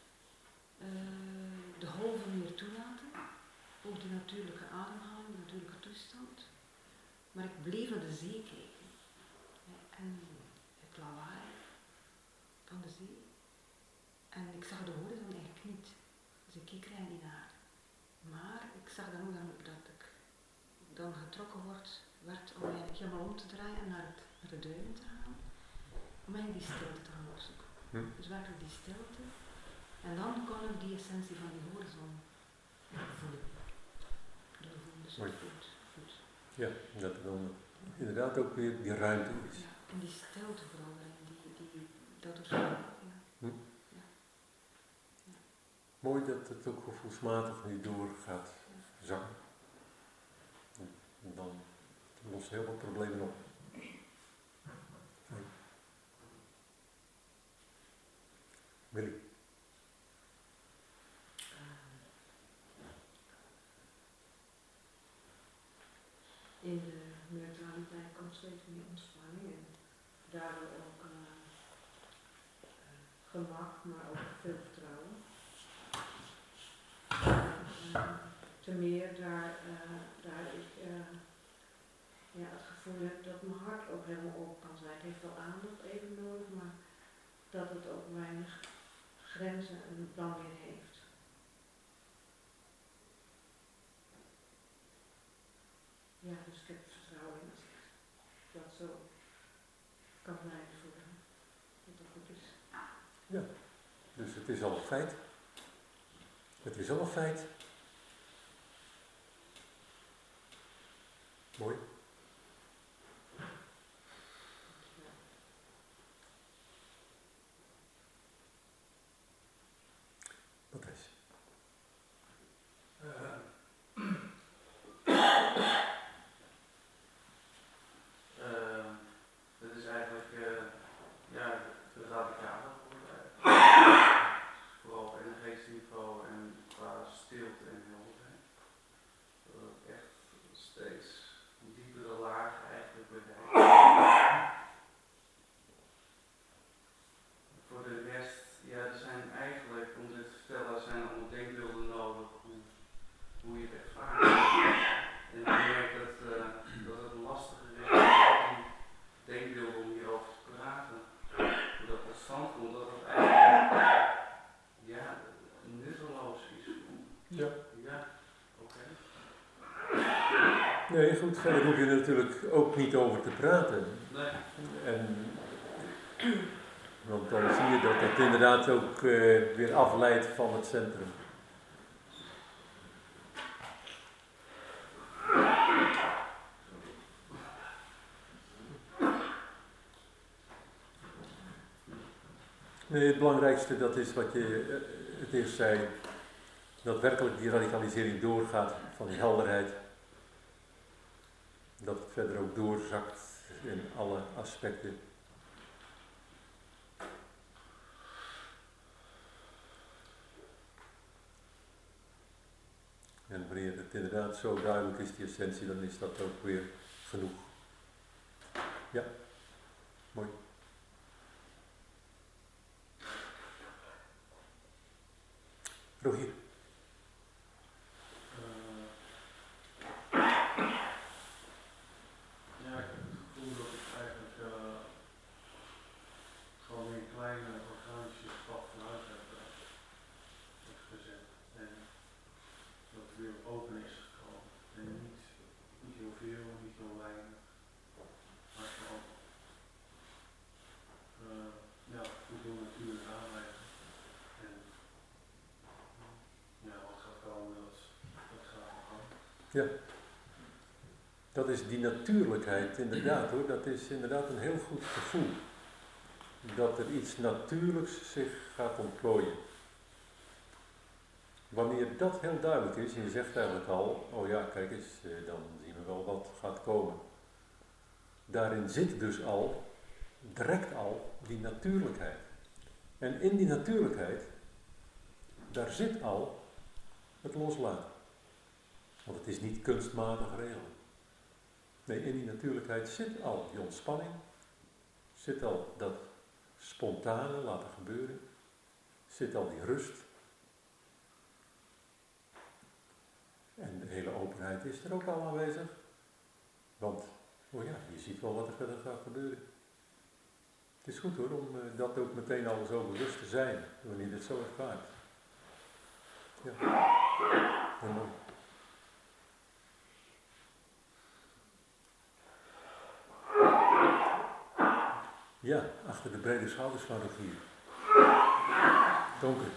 de golven meer toelaten. Ook die natuurlijke ademhaling, de natuurlijke toestand. Maar ik bleef naar de zee kijken. En het lawaai van de zee. En ik zag de horizon eigenlijk niet. Dus ik keek er eigenlijk niet naar. Maar ik zag dan ook dat ik dan getrokken werd om eigenlijk helemaal om te draaien en naar de duinen te gaan. Om eigenlijk die stilte te gaan opzoeken. Dus werkelijk die stilte. En dan kon ik die essentie van die horizon voelen. Dus mooi. Goed. Ja, dat er dan inderdaad ook weer die ruimte is. Ja, en die stilte vooral, dat is ja. Mooi dat het ook gevoelsmatig nu door gaat zakken. En dan lost heel wat problemen op. Willy. komt steeds meer ontspanning en daardoor ook gemak, maar ook veel vertrouwen. Ten meer daar ik het gevoel heb dat mijn hart ook helemaal open kan zijn. Het heeft wel aandacht even nodig, maar dat het ook weinig grenzen en plan meer heeft. Ja, dus ik heb vertrouwen in dat dat zo kan blijven voelen. Dat dat goed is. Ja, dus het is al een feit. Het is al een feit. Mooi. Wat is? Dat is eigenlijk de radicale worden. Vooral op energieniveau en qua stilte en helderheid. Dat het echt steeds diepere lagen eigenlijk bereikt. Voor de rest, er zijn eigenlijk, om dit te vertellen, zijn allemaal denkbeelden nodig hoe je het ervaart. En ik merk dat het lastiger is om denkbeelden om hierover te praten. Hoe dat tot stand komt, dat het eigenlijk nutteloos is. Ja. Ja, oké. Nee, goed, verder hoef je er natuurlijk ook niet over te praten. Nee. Want dan zie je dat het inderdaad ook weer afleidt van het centrum. Nee, het belangrijkste, dat is wat je het eerst zei, dat werkelijk die radicalisering doorgaat van die helderheid. Dat het verder ook doorzakt in alle aspecten. En wanneer het inderdaad zo duidelijk is, die essentie, dan is dat ook weer genoeg. Ja, mooi. Rogier. Ik heb het gevoel dat ik eigenlijk gewoon een kleine organische stap vooruit heb gezet. En dat het weer open is gekomen. En niet heel veel, niet heel weinig. Maar gewoon goed doen natuurlijk aanwijzen. En wat gaat komen, dat gaat nog komen. Ja. Dat is die natuurlijkheid inderdaad hoor, dat is inderdaad een heel goed gevoel. Dat er iets natuurlijks zich gaat ontplooien. Wanneer dat heel duidelijk is, en je zegt eigenlijk al, oh ja, kijk eens, dan zien we wel wat gaat komen. Daarin zit dus al, direct al, die natuurlijkheid. En in die natuurlijkheid, daar zit al het loslaten. Want het is niet kunstmatig regelen. Nee, in die natuurlijkheid zit al die ontspanning, zit al dat spontane laten gebeuren, zit al die rust. En de hele openheid is er ook al aanwezig. Want, je ziet wel wat er verder gaat gebeuren. Het is goed hoor, om dat ook meteen al zo bewust te zijn, wanneer je dit zo ervaart. Ja, heel mooi. Ja, achter de brede schouders van Rogier. Donker.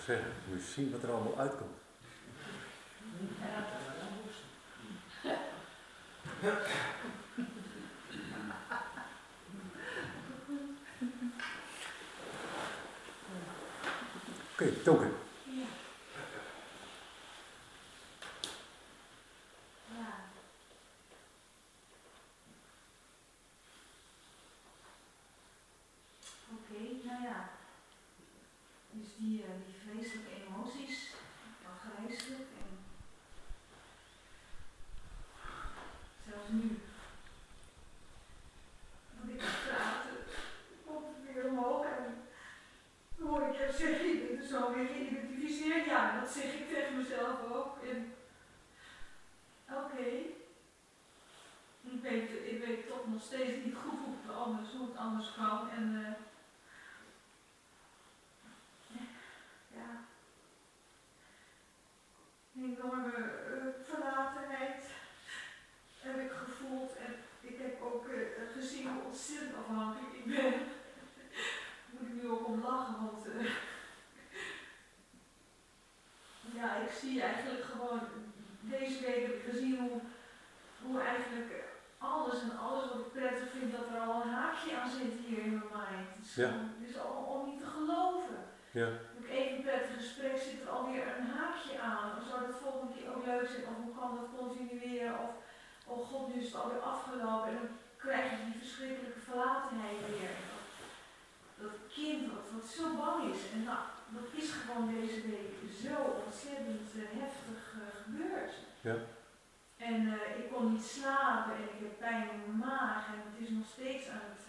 zeggen. Moet je zien wat er allemaal uitkomt. Oké, Tonke. Ja. Ja. Oké, nou ja. Dus die vreselijke emoties, afgrijzelijk en zelfs nu. Want ik praten, komt het weer omhoog en dan hoor ik jou zeggen, je bent er zo weer geïdentificeerd. Ja, dat zeg ik tegen mezelf ook. En oké. Ik weet toch nog steeds niet goed hoe het anders kan. En ja, een enorme verlatenheid heb ik gevoeld. En ik heb ook gezien hoe ontzettend afhankelijk ik ben. Daar moet ik nu ook om lachen, want ja, ik zie eigenlijk gewoon, deze week heb ik gezien hoe eigenlijk alles wat ik prettig vind, dat er al een haakje aan zit hier in mijn mind. Het is al niet te geloven. Ja. Ook even een prettig gesprek zit er alweer een haakje aan. Zou dat volgende keer ook leuk zijn? Of hoe kan dat continueren? Of, oh god, nu is het alweer afgelopen. En dan krijg je die verschrikkelijke verlatenheid weer. Dat kind wat zo bang is. En nou, dat is gewoon deze week zo ontzettend heftig gebeurd. Ja. En ik kon niet slapen en ik heb pijn in mijn maag en het is nog steeds aan het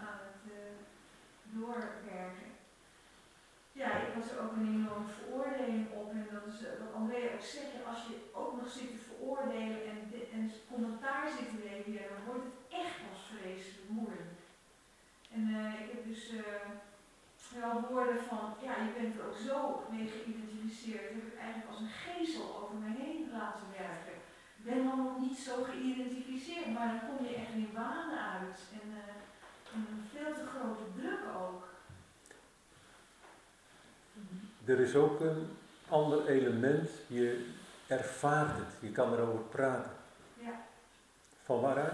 doorwerken. Ja, ik was er ook een enorme veroordeling op en dat is wat Andrea ook zegt, als je ook nog zit te veroordelen en commentaar zit te leveren, dan wordt het echt pas vreselijk moeilijk. En ik heb dus wel woorden van, ja, je bent er ook zo mee geïdentificeerd, dat heb ik eigenlijk als een gezel over me heen laten werken. Ik ben dan nog niet zo geïdentificeerd, maar dan kom je echt in wanen uit en een veel te grote druk ook. Er is ook een ander element, je ervaart het, je kan erover praten. Ja. Van waaruit?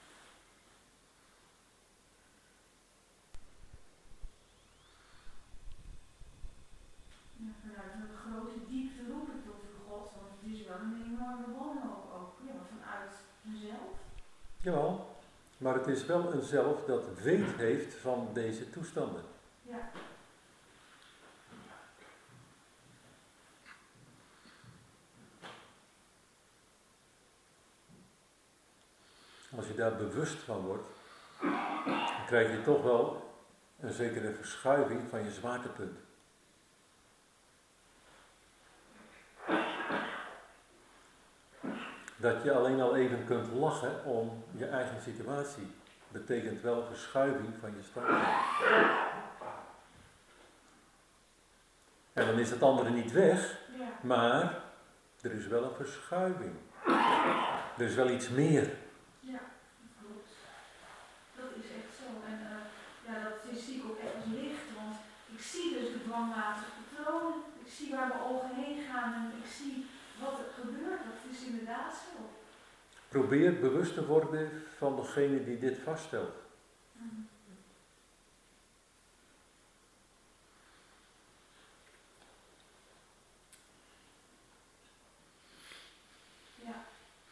Ja, vanuit een grote diepte roep ik tot uw God, want het is wel een enorme wanhoop ook. Ja, maar vanuit mezelf. Jawel, maar het is wel een zelf dat weet heeft van deze toestanden. Ja. Als je daar bewust van wordt, dan krijg je toch wel een zekere verschuiving van je zwaartepunt. Dat je alleen al even kunt lachen om je eigen situatie, betekent wel verschuiving van je standpunt. En dan is het andere niet weg, maar er is wel een verschuiving. Er is wel iets meer. Ja, dat klopt. Dat is echt zo. En ja, dat zie ik ook echt als licht, want ik zie dus de dwangmatige patronen. Ik zie waar mijn ogen heen gaan en ik zie wat er gebeurt. Dat is inderdaad zo. Probeer bewust te worden van degene die dit vaststelt. Ja.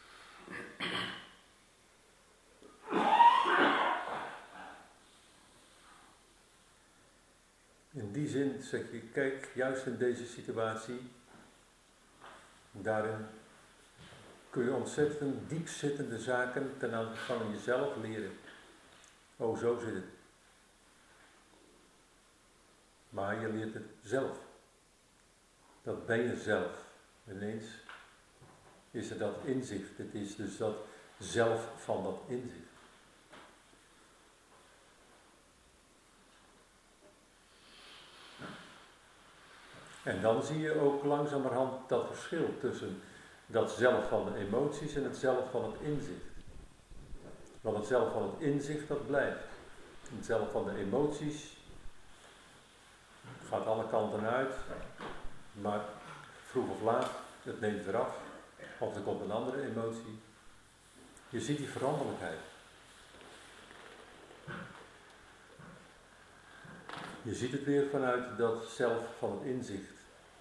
In die zin zeg je, kijk, juist in deze situatie, daarin kun je ontzettend diepzittende zaken ten aanzien van jezelf leren. Oh, zo zit het. Maar je leert het zelf. Dat ben je zelf. Ineens is er dat inzicht. Het is dus dat zelf van dat inzicht. En dan zie je ook langzamerhand dat verschil tussen dat zelf van de emoties en het zelf van het inzicht. Want het zelf van het inzicht, dat blijft. Het zelf van de emoties gaat alle kanten uit. Maar vroeg of laat, het neemt weer af. Of er komt een andere emotie. Je ziet die veranderlijkheid. Je ziet het weer vanuit dat zelf van het inzicht.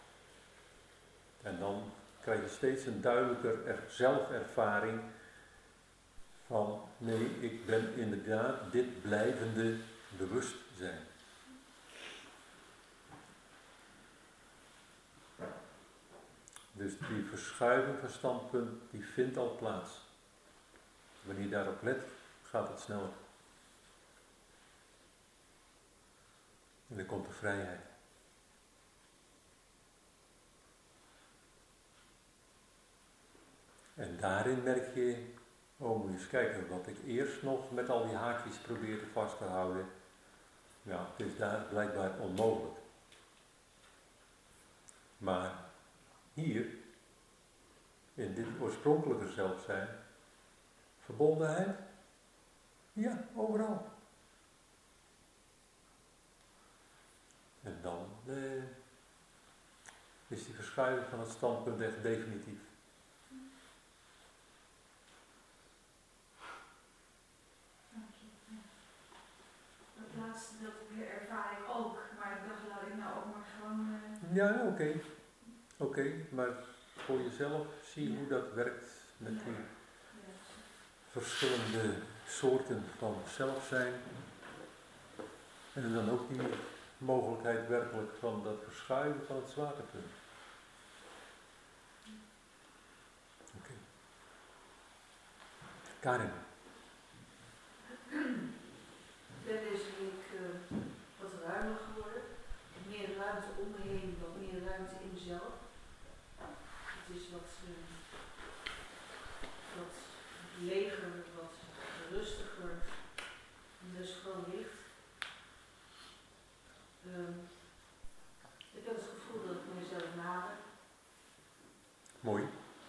En dan krijg je steeds een duidelijker zelfervaring van nee, ik ben inderdaad dit blijvende bewustzijn. Dus die verschuiving van standpunt, die vindt al plaats. Wanneer je daarop let, gaat het sneller. En dan komt de vrijheid. En daarin merk je, oh moet je eens kijken, wat ik eerst nog met al die haakjes probeerde vast te houden. Ja, het is daar blijkbaar onmogelijk. Maar hier, in dit oorspronkelijke zelfzijn, verbondenheid, ja, overal. En dan is die verschuiving van het standpunt echt definitief. Dat laatste deel ervaar ik ook, maar ik dacht, laat ik nou ook maar gewoon... Ja, oké, maar voor jezelf zie hoe dat werkt met die verschillende soorten van zelfzijn. En dan ook die mogelijkheid werkelijk van dat verschuiven van het zwaartepunt. Oké. Karin. Ik ben deze week wat ruimer geworden. Meer ruimte om me heen, wat meer ruimte in mezelf. Het is wat leger, wat rustiger. En dus gewoon licht. Ik heb het gevoel dat ik mezelf nader. Mooi.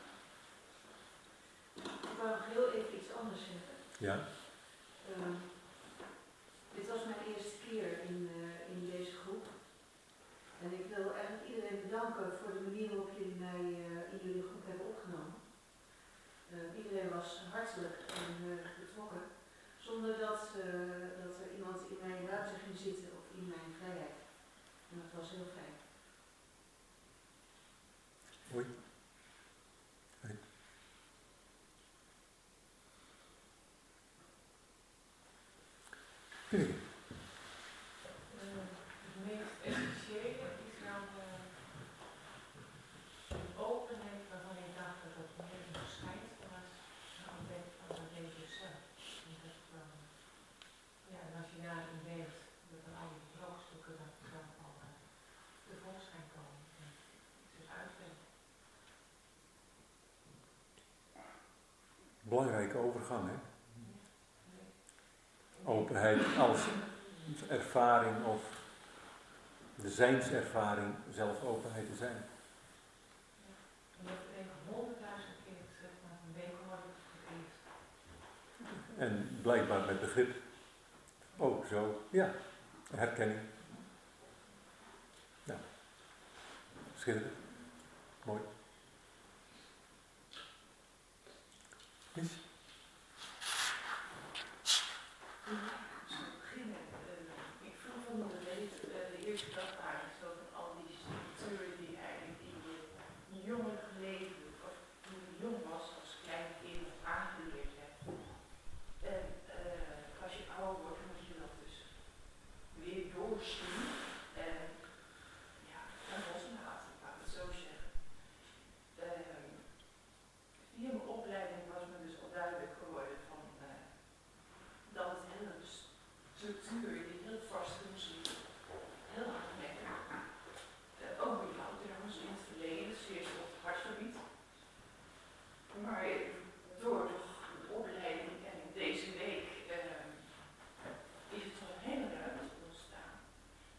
Ik wou nog heel even iets anders zeggen. Ja. Dit was mijn eerste keer in deze groep. En ik wil eigenlijk iedereen bedanken voor de manier waarop jullie mij in jullie groep hebben opgenomen. Iedereen was hartelijk en betrokken, zonder dat er iemand in mijn ruimte ging zitten of in mijn vrijheid. En dat was heel fijn. Mooi. Het meest essentiële is dan een openheid waarvan ik dacht dat dat meer een verschijnsel was dan dat weet je zelf. En als je daarin weet dat er al die vraagstukken dan al tevoorschijn komen en zich uitwerken. Belangrijke overgang, hè? Openheid als ervaring of de zijnservaring zelf openheid te zijn. En dat heb ik 100.000 keer gezegd, maar een week hoor ik het verkeerd. En blijkbaar met begrip. Ook zo, ja, herkenning. Ja, schitterend. Mooi. Is? Ik vroeg van de week, de eerste dag eigenlijk zo van al die structuren die eigenlijk in je jongere leven, of toen je jong was als klein kind, aangeleerd hebt. En als je ouder wordt, moet je dat dus weer doorzien. En ja, en loslaten, laat ik het zo zeggen. Via mijn opleiding was me dus al duidelijk geworden van dat het hele structuur die heel vast moest zitten, heel hardnekkig. Ook bij jou trouwens in het verleden, zeer op het hartgebied. Maar door de opleiding en deze week is het wel een hele ruimte ontstaan.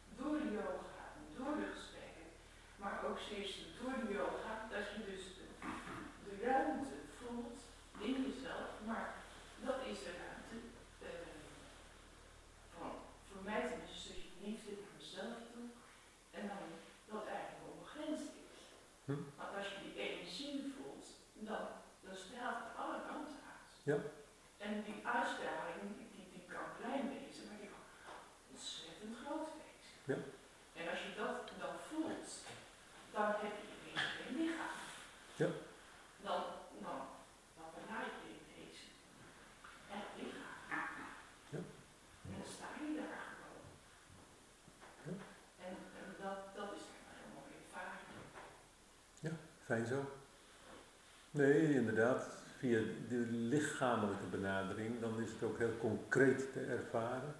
Ja. En die uitstraling, die kan klein wezen, maar die kan ontzettend groot wezen. Ja. En als je dat dan voelt, dan heb je ineens geen lichaam. Ja. Dan bereik je ineens het lichaam. Ja. En dan sta je daar gewoon. Ja. En dat is een heel mooie ervaring. Ja, fijn zo. Nee, inderdaad. Via de lichamelijke benadering, dan is het ook heel concreet te ervaren.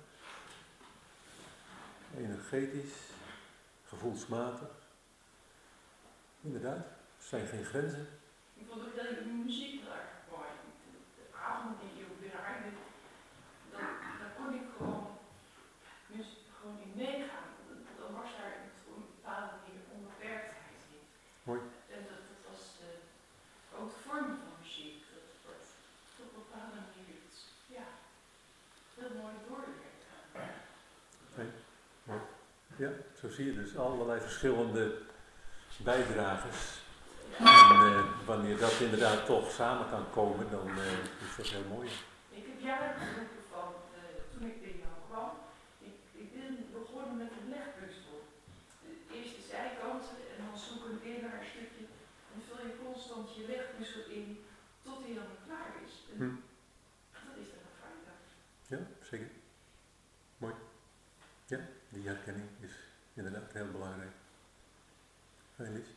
Energetisch, gevoelsmatig. Inderdaad, er zijn geen grenzen. Ik vond ook de muziek heel erg mooi. De avond die je draaide, daar kon ik gewoon in meegaan. Dan was daar op een bepaalde manier onbeperktheid in. Mooi. En dat was ook de vorm van muziek. Dat wordt op een bepaalde manier iets, ja, heel mooi doorwerkt. Nee, mooi. Ja, zo zie je dus allerlei verschillende bijdragers. En wanneer dat inderdaad toch samen kan komen, dan is dat heel mooi. Ik heb jaren geroepen van, toen ik bij jou kwam, ik ben begonnen met een legpuzzel. Eerst de zijkanten en dan zoeken weer naar een stukje. En vul je constant je legpuzzel in tot hij dan klaar is. En dat is dan een vrijdag. Ja, zeker. Mooi. Ja, die herkenning is inderdaad heel belangrijk. Fijn Lies.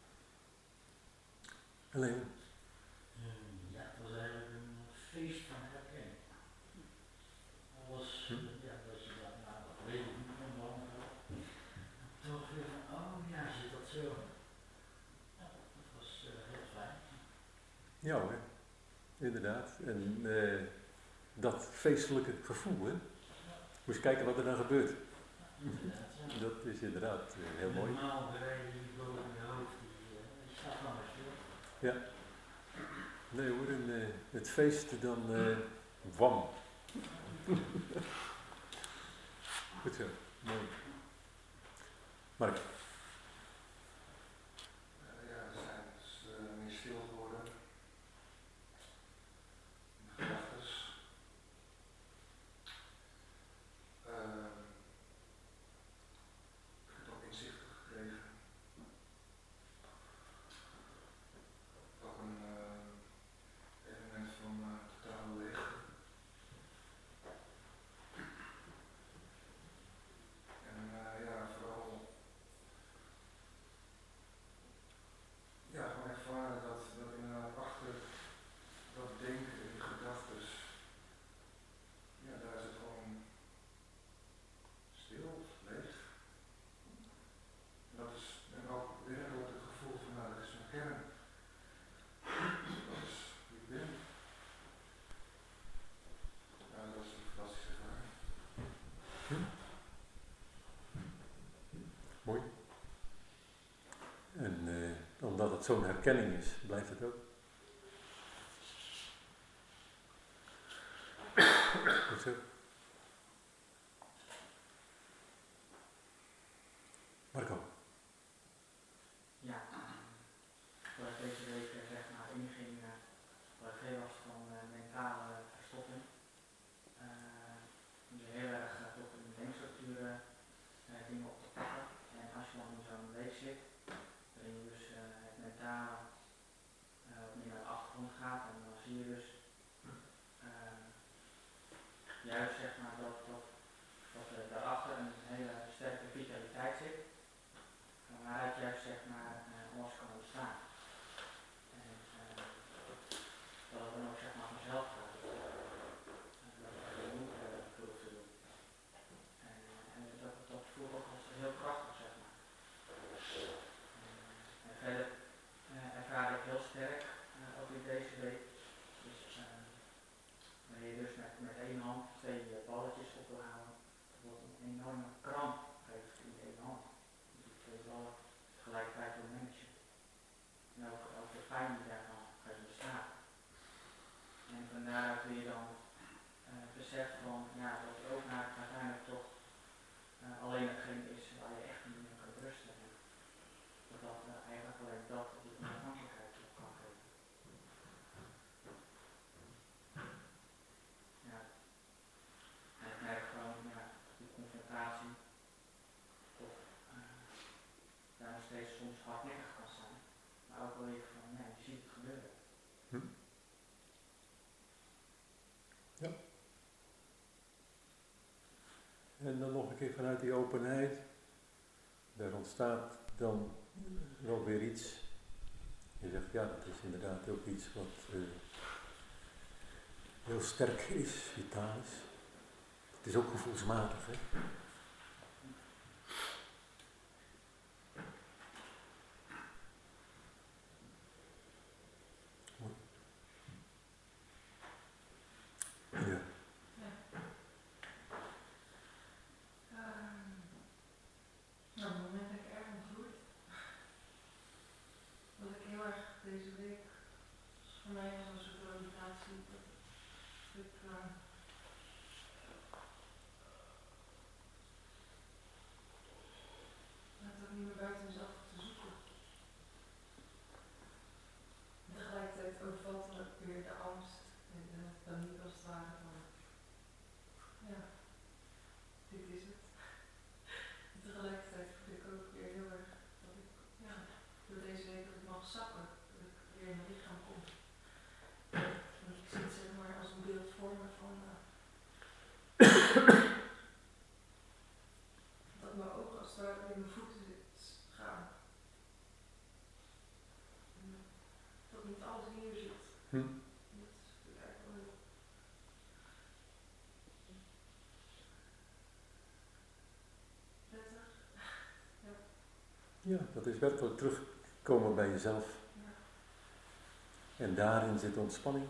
Alleen. Ja, het was eigenlijk een feest van herkenning. Alles, ja, dat je dacht, nou, dat weet ik niet van lang. Toch weer van, oh ja, zit dat zo. Ja, dat was heel fijn. Ja hoor, inderdaad. En dat feestelijke gevoel, hè. Moet je kijken wat er dan gebeurt. Inderdaad, ja. Dat is inderdaad heel mooi. Normaal bereiden die boven je hoofd, die staat maar stil. Ja. Nee hoor, en het feest dan wam. Goed zo, mooi. Mark. Ja, we zijn dus meer stil geworden. Gedachtes. Ik heb ook inzichten gekregen. Ook een element van totale leegte. En ja, vooral gewoon ervaren dat inderdaad achter dat denken en die gedachtes, ja, daar is het gewoon stil, leeg. Dat is, en ook werkelijk het gevoel van, nou, dat is mijn kern. Dat is wie ik ben. Ja, dat is een fantastische ervaring. Mooi. En omdat het zo'n herkenning is, blijft het ook. Goed zo. Marco. Ja, waar ik deze week zeg maar inging, waar ik veel last van mentale verstopping. Dus heel erg toch in de denkstructuur dingen op te pakken. En als je dan in zo'n week zit, waarin je dus het mentale wat meer naar de achtergrond gaat, en dan zie je dus juist zeg maar dat daarachter een hele sterke vitaliteit zit, waaruit juist zeg maar alles kan ontstaan. En dat het dan ook zeg maar vanzelf gaat. Dat je niet veel te doen. En dat voelt ook als heel krachtig zeg maar. En verder ervaar ik heel sterk, ook in deze week, dus wanneer je dus met één hand 2 balletjes op wil houden, dat een enorme kramp geeft in de ene hand. Dus je 2 ballen tegelijkertijd wil managen. En ook de pijn die daarvan gaat bestaan. En van daaruit wil je dan besef van, ja, dat het ook uiteindelijk toch alleen hetgeen is waar je echt niet meer kunt rusten. Dat eigenlijk alleen dat die onafhankelijkheid kan geven. hardnekkig kan zijn, maar ook wel even van, nee, je ziet het gebeuren. Ja. En dan nog een keer vanuit die openheid, daar ontstaat dan wel weer iets. Je zegt, ja, dat is inderdaad ook iets wat heel sterk is, vitaal is. Het is ook gevoelsmatig, hè. Ja. Nou, op het moment dat ik erg ontroerd, dat ik heel erg deze week, voor mij was een soort meditatie, dat ik het ook niet meer buiten mezelf te zoeken. Tegelijkertijd overvalt me ook weer de angst en de paniek als het ware van, ja, dit is het. En tegelijkertijd voel ik ook weer heel erg dat ik, ja, door deze week dat ik mag zakken, dat ik weer in mijn lichaam kom. En ik zie het zeg maar als een beeld voor me van dat mijn ogen als het ware in mijn voeten gaan. En dat niet alles hier zit. Dat is eigenlijk wel heel prettig. Ja. Ja, dat is werkelijk terugkomen bij jezelf. Ja. En daarin zit ontspanning.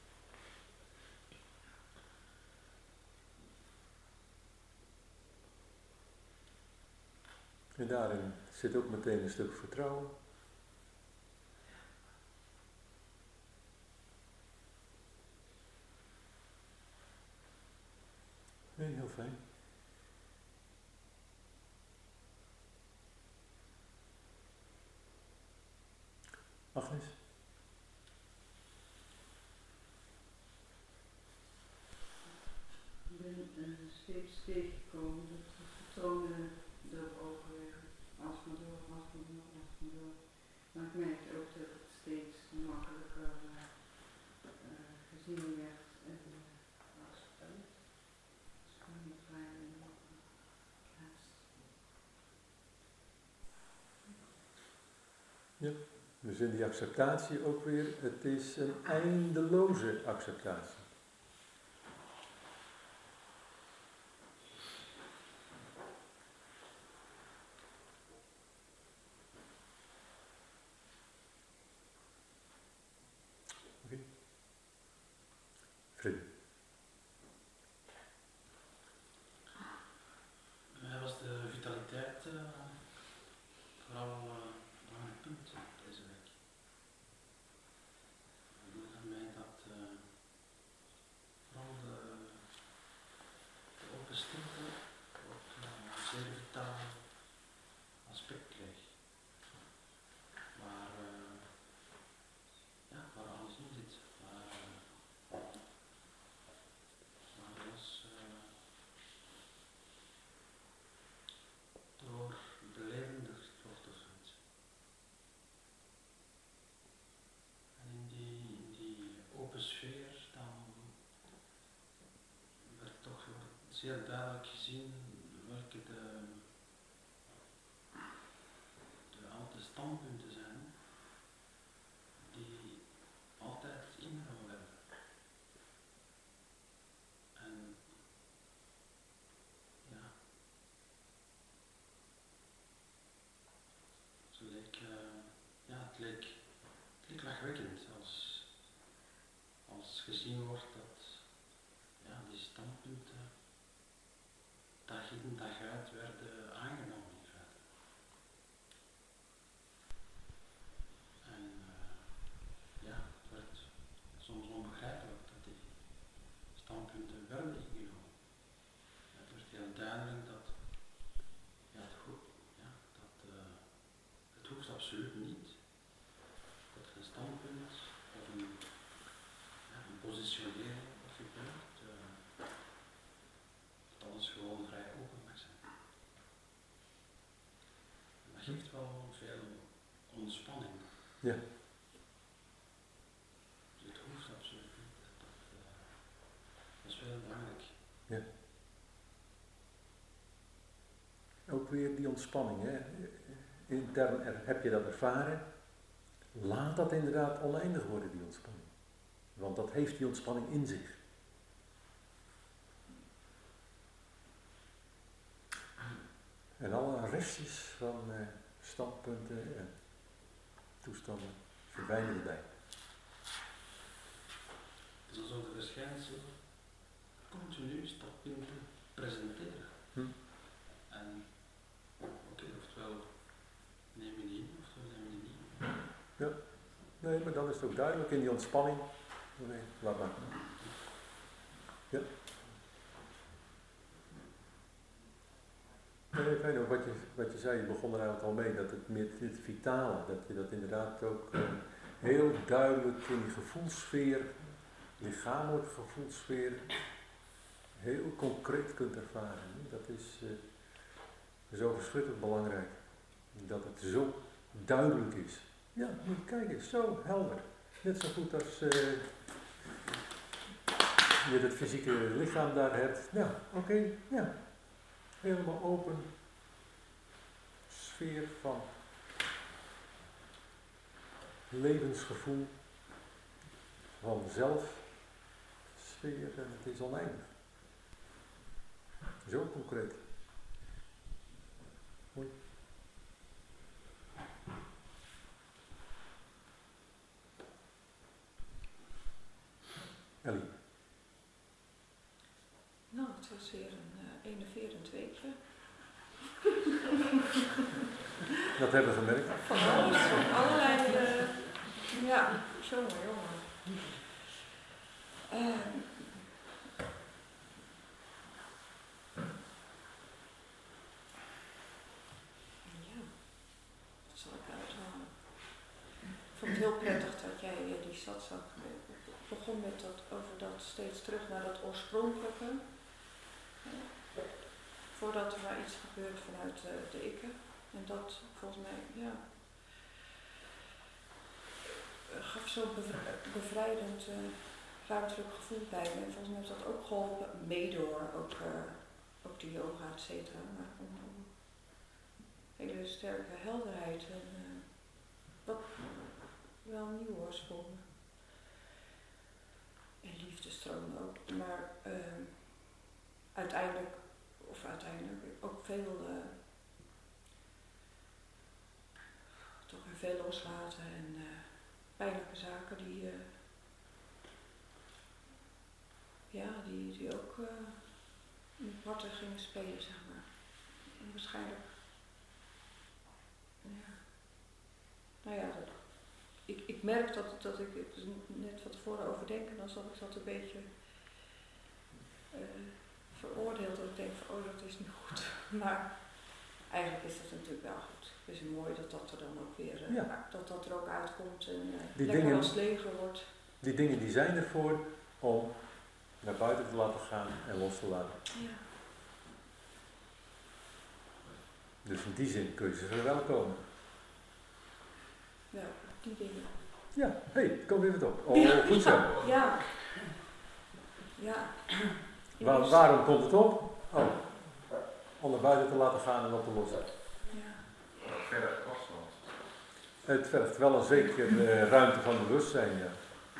En daarin zit ook meteen een stuk vertrouwen. Nee, heel fijn. Agnes? Ik ben steeds tegengekomen dat de patronen erop overleggen. Als maar door. Maar ik merkte ook dat het steeds makkelijker gezien werd en afgespeeld. Dus ik ben niet vrij en Ja, dus in die acceptatie ook weer, het is een eindeloze acceptatie. Oké. Freddy. Was de vitaliteit vooral een punt deze week. Ik denk aan mij dat vooral de open stilte ook een zeer vitaal aspect kreeg. Waar alles in zit. Waar alles door belevendig wordt of zoiets. En in die open sfeer dan werd toch zeer duidelijk gezien welke de oude standpunten zijn die altijd ingehouden hebben. En ja, zo leek, het leek lachwekkend als gezien wordt dat die standpunten dag in dag uit werden aangenomen in feite. En het werd soms onbegrijpelijk dat die standpunten werden ingenomen. Het werd heel duidelijk dat het hoeft absoluut niet dat er een standpunt of een positionering gebeurt, dat alles gewoon vrij open mag zijn. En dat geeft wel veel ontspanning. Ja. Dus het hoeft absoluut niet. Dat is wel belangrijk. Ja. Ook weer die ontspanning, hè. Intern heb je dat ervaren. Laat dat inderdaad oneindig worden, die ontspanning. Want dat heeft die ontspanning in zich. En alle restjes van standpunten en toestanden verdwijnen erbij. Het is alsof de verschijnsel continu standpunten presenteren. En oké, oftewel neem je die in, oftewel neem je die niet in. Ja, nee, maar dan is het ook duidelijk in die ontspanning. Nee, laat maar. Ja. Nee, ik weet nog wat je zei, je begon er eigenlijk al mee, dat het met het vitale, dat je dat inderdaad ook heel duidelijk in die gevoelssfeer, lichamelijke gevoelssfeer, heel concreet kunt ervaren. Dat is zo verschrikkelijk belangrijk, dat het zo duidelijk is. Ja, moet je kijken, zo helder. Net zo goed als je het fysieke lichaam daar hebt. Ja, oké, ja. Helemaal open sfeer van levensgevoel, van zelfsfeer en het is oneindig. Zo concreet. Mooi. Ellie. Nou, het was weer een enerverend weekje. Dat hebben we gemerkt. Van alles, van allerlei, ja, jongen. Ja, wat zal ik uithalen? Ik vond het heel prettig dat jij die stadzak begon met over dat steeds terug naar dat oorspronkelijke. Voordat er maar iets gebeurt vanuit de ikken. En dat volgens mij, ja, gaf zo'n bevrijdend ruimtelijk gevoel bij me. En volgens mij heeft dat ook geholpen, door ook de yoga, et cetera. Maar om hele sterke helderheid en wat wel nieuw oorsprong. En liefdestroom ook. Maar uiteindelijk ook veel loslaten en pijnlijke zaken die ook in het parten gingen spelen, zeg maar. En waarschijnlijk, ja. Nou ja, ik merk dat ik net van tevoren overdenk en dan zat ik dat een beetje veroordeeld. Dat ik denk van, oh, dat is niet goed. Maar eigenlijk is dat natuurlijk wel goed. Het is mooi dat er dan ook weer, dat er ook uitkomt en lekker dingen, als het leger wordt. Die dingen die zijn ervoor om naar buiten te laten gaan en los te laten. Ja. Dus in die zin kun je ze verwelkomen. Ja, die dingen. Ja, kom weer wat op. Oh, goed zo. Ja. Ja. Waarom komt het op? Oh, om naar buiten te laten gaan en op te lossen. Ja. Het vergt afstand. Het vergt wel een zekere ruimte van bewustzijn, ja.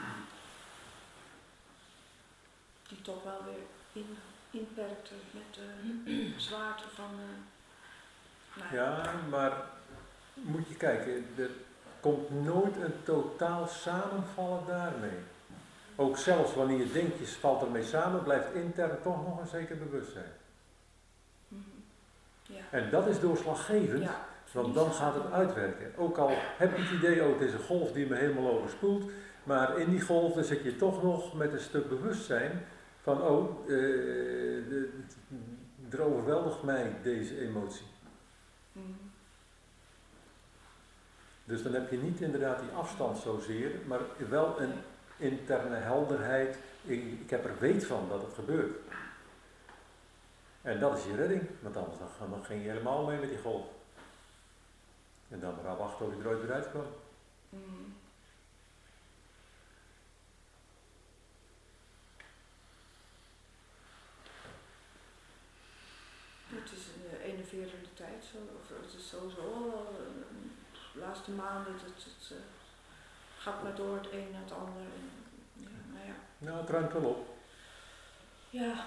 Die toch wel weer inperkt met de zwaarte van... Ja, maar moet je kijken, er komt nooit een totaal samenvallen daarmee. Ook zelfs wanneer je denkt, je valt ermee samen, blijft intern toch nog een zeker bewustzijn. Ja. En dat is doorslaggevend, want dan gaat het uitwerken. Ook al heb je het idee, het is een golf die me helemaal overspoelt, maar in die golf dan zit je toch nog met een stuk bewustzijn van, er overweldigt mij deze emotie. Dus dan heb je niet inderdaad die afstand zozeer, maar wel een interne helderheid. Ik heb er weet van dat het gebeurt. En dat is je redding, want anders dan ging je helemaal mee met die golf. En dan maar wachten of je er ooit weer uitkwam. Mm. Het is een enerverende tijd, of het is sowieso al de laatste maanden, het gaat maar door het een naar het ander. En, ja, nou ja. Nou, het ruimt wel op. Ja.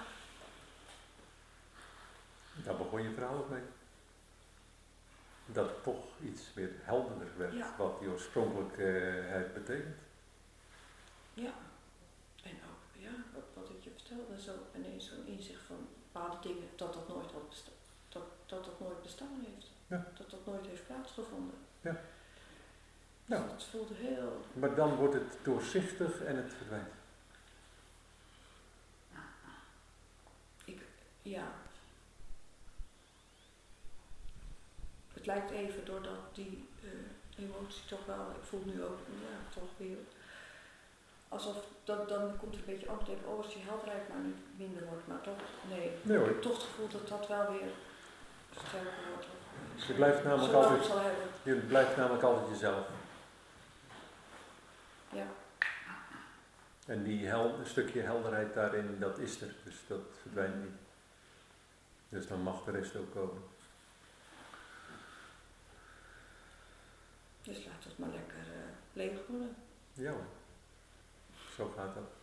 Daar begon je verhaal ook mee. Dat het toch iets weer helderder werd, Ja. wat die oorspronkelijkheid betekent. Ja. En ook, ja, wat ik je vertelde, zo ineens zo'n inzicht van bepaalde dingen, dat dat nooit had bestaan. Dat nooit bestaan heeft. Ja. Dat nooit heeft plaatsgevonden. Ja. Dus Nou. het voelde heel... Maar dan wordt het doorzichtig en het verdwijnt. Ja. Het lijkt even doordat die emotie toch wel, ik voel nu ook, ja, toch weer, alsof, dan komt er een beetje angst, denk als die helderheid maar niet minder wordt, maar toch, nee. Nee hoor. Ik heb toch het gevoel dat dat wel weer sterker wordt. Je blijft namelijk altijd jezelf. Ja. En die een stukje helderheid daarin, dat is er, dus dat verdwijnt niet. Dus dan mag de rest ook komen. Dus laat het maar lekker leeg worden. Ja hoor. Zo gaat dat.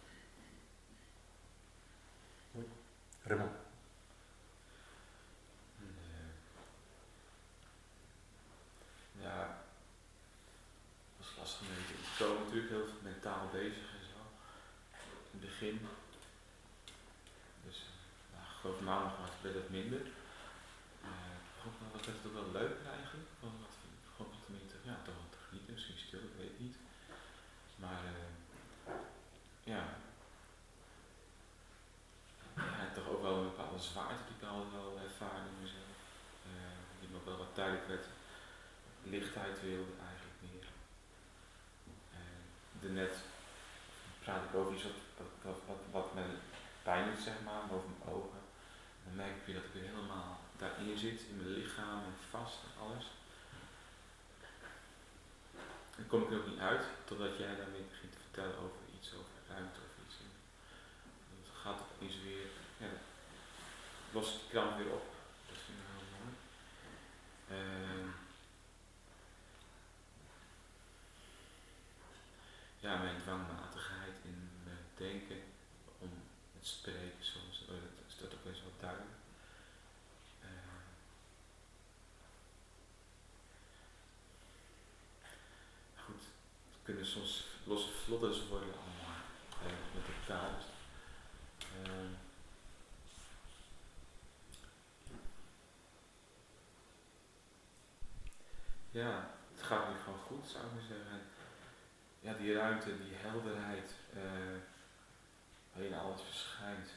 Raymond. Ja, dat was lastig mee. Ik ben natuurlijk heel mentaal bezig en zo. In het begin. Dus ik geloof maandag werd het minder. Wat werd het ook wel leuker eigenlijk. Gewoon wat meer toch wat te genieten, misschien stil, ik weet het niet. Maar ja, toch ook wel een bepaalde zwaarte die ik al wel ervaarde in mezelf. Die me ook wel wat duidelijk werd. Lichtheid wilde eigenlijk meer. Daarnet praat ik over iets wat me pijn doet, zeg maar, over mijn ogen. Dan merk ik weer dat ik weer helemaal daarin zit, in mijn lichaam en vast en alles. Dan kom ik er ook niet uit, totdat jij daarmee begint te vertellen over iets, over ruimte of iets. En dat gaat opeens weer, ja, lost die kramp weer op. Dat vind ik heel mooi. Ja, mijn dwangmatigheid in mijn denken, om het spreken soms, dat is dat ook best wel duidelijk. Goed, het kunnen soms losse vlodders worden allemaal, met de taal. Ja, het gaat nu gewoon goed, zou ik maar zeggen. Ja, die ruimte, die helderheid, waarin alles verschijnt.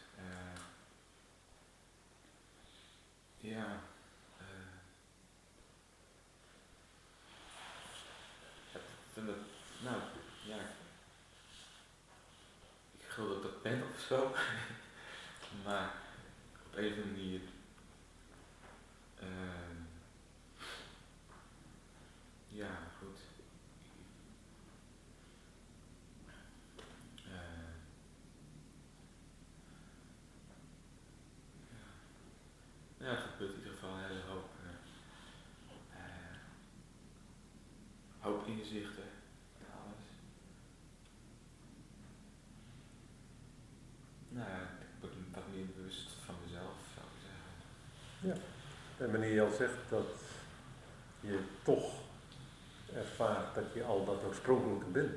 Ik geloof dat ik dat ben of zo, maar op een of andere manier goed. Ja, er gebeurt in ieder geval een hele hoop inzichten en alles. Nou ja, ik word wat meer bewust van mezelf, zou ik zeggen. Ja, en wanneer je al zegt dat je toch ervaart dat je al dat oorspronkelijke bent,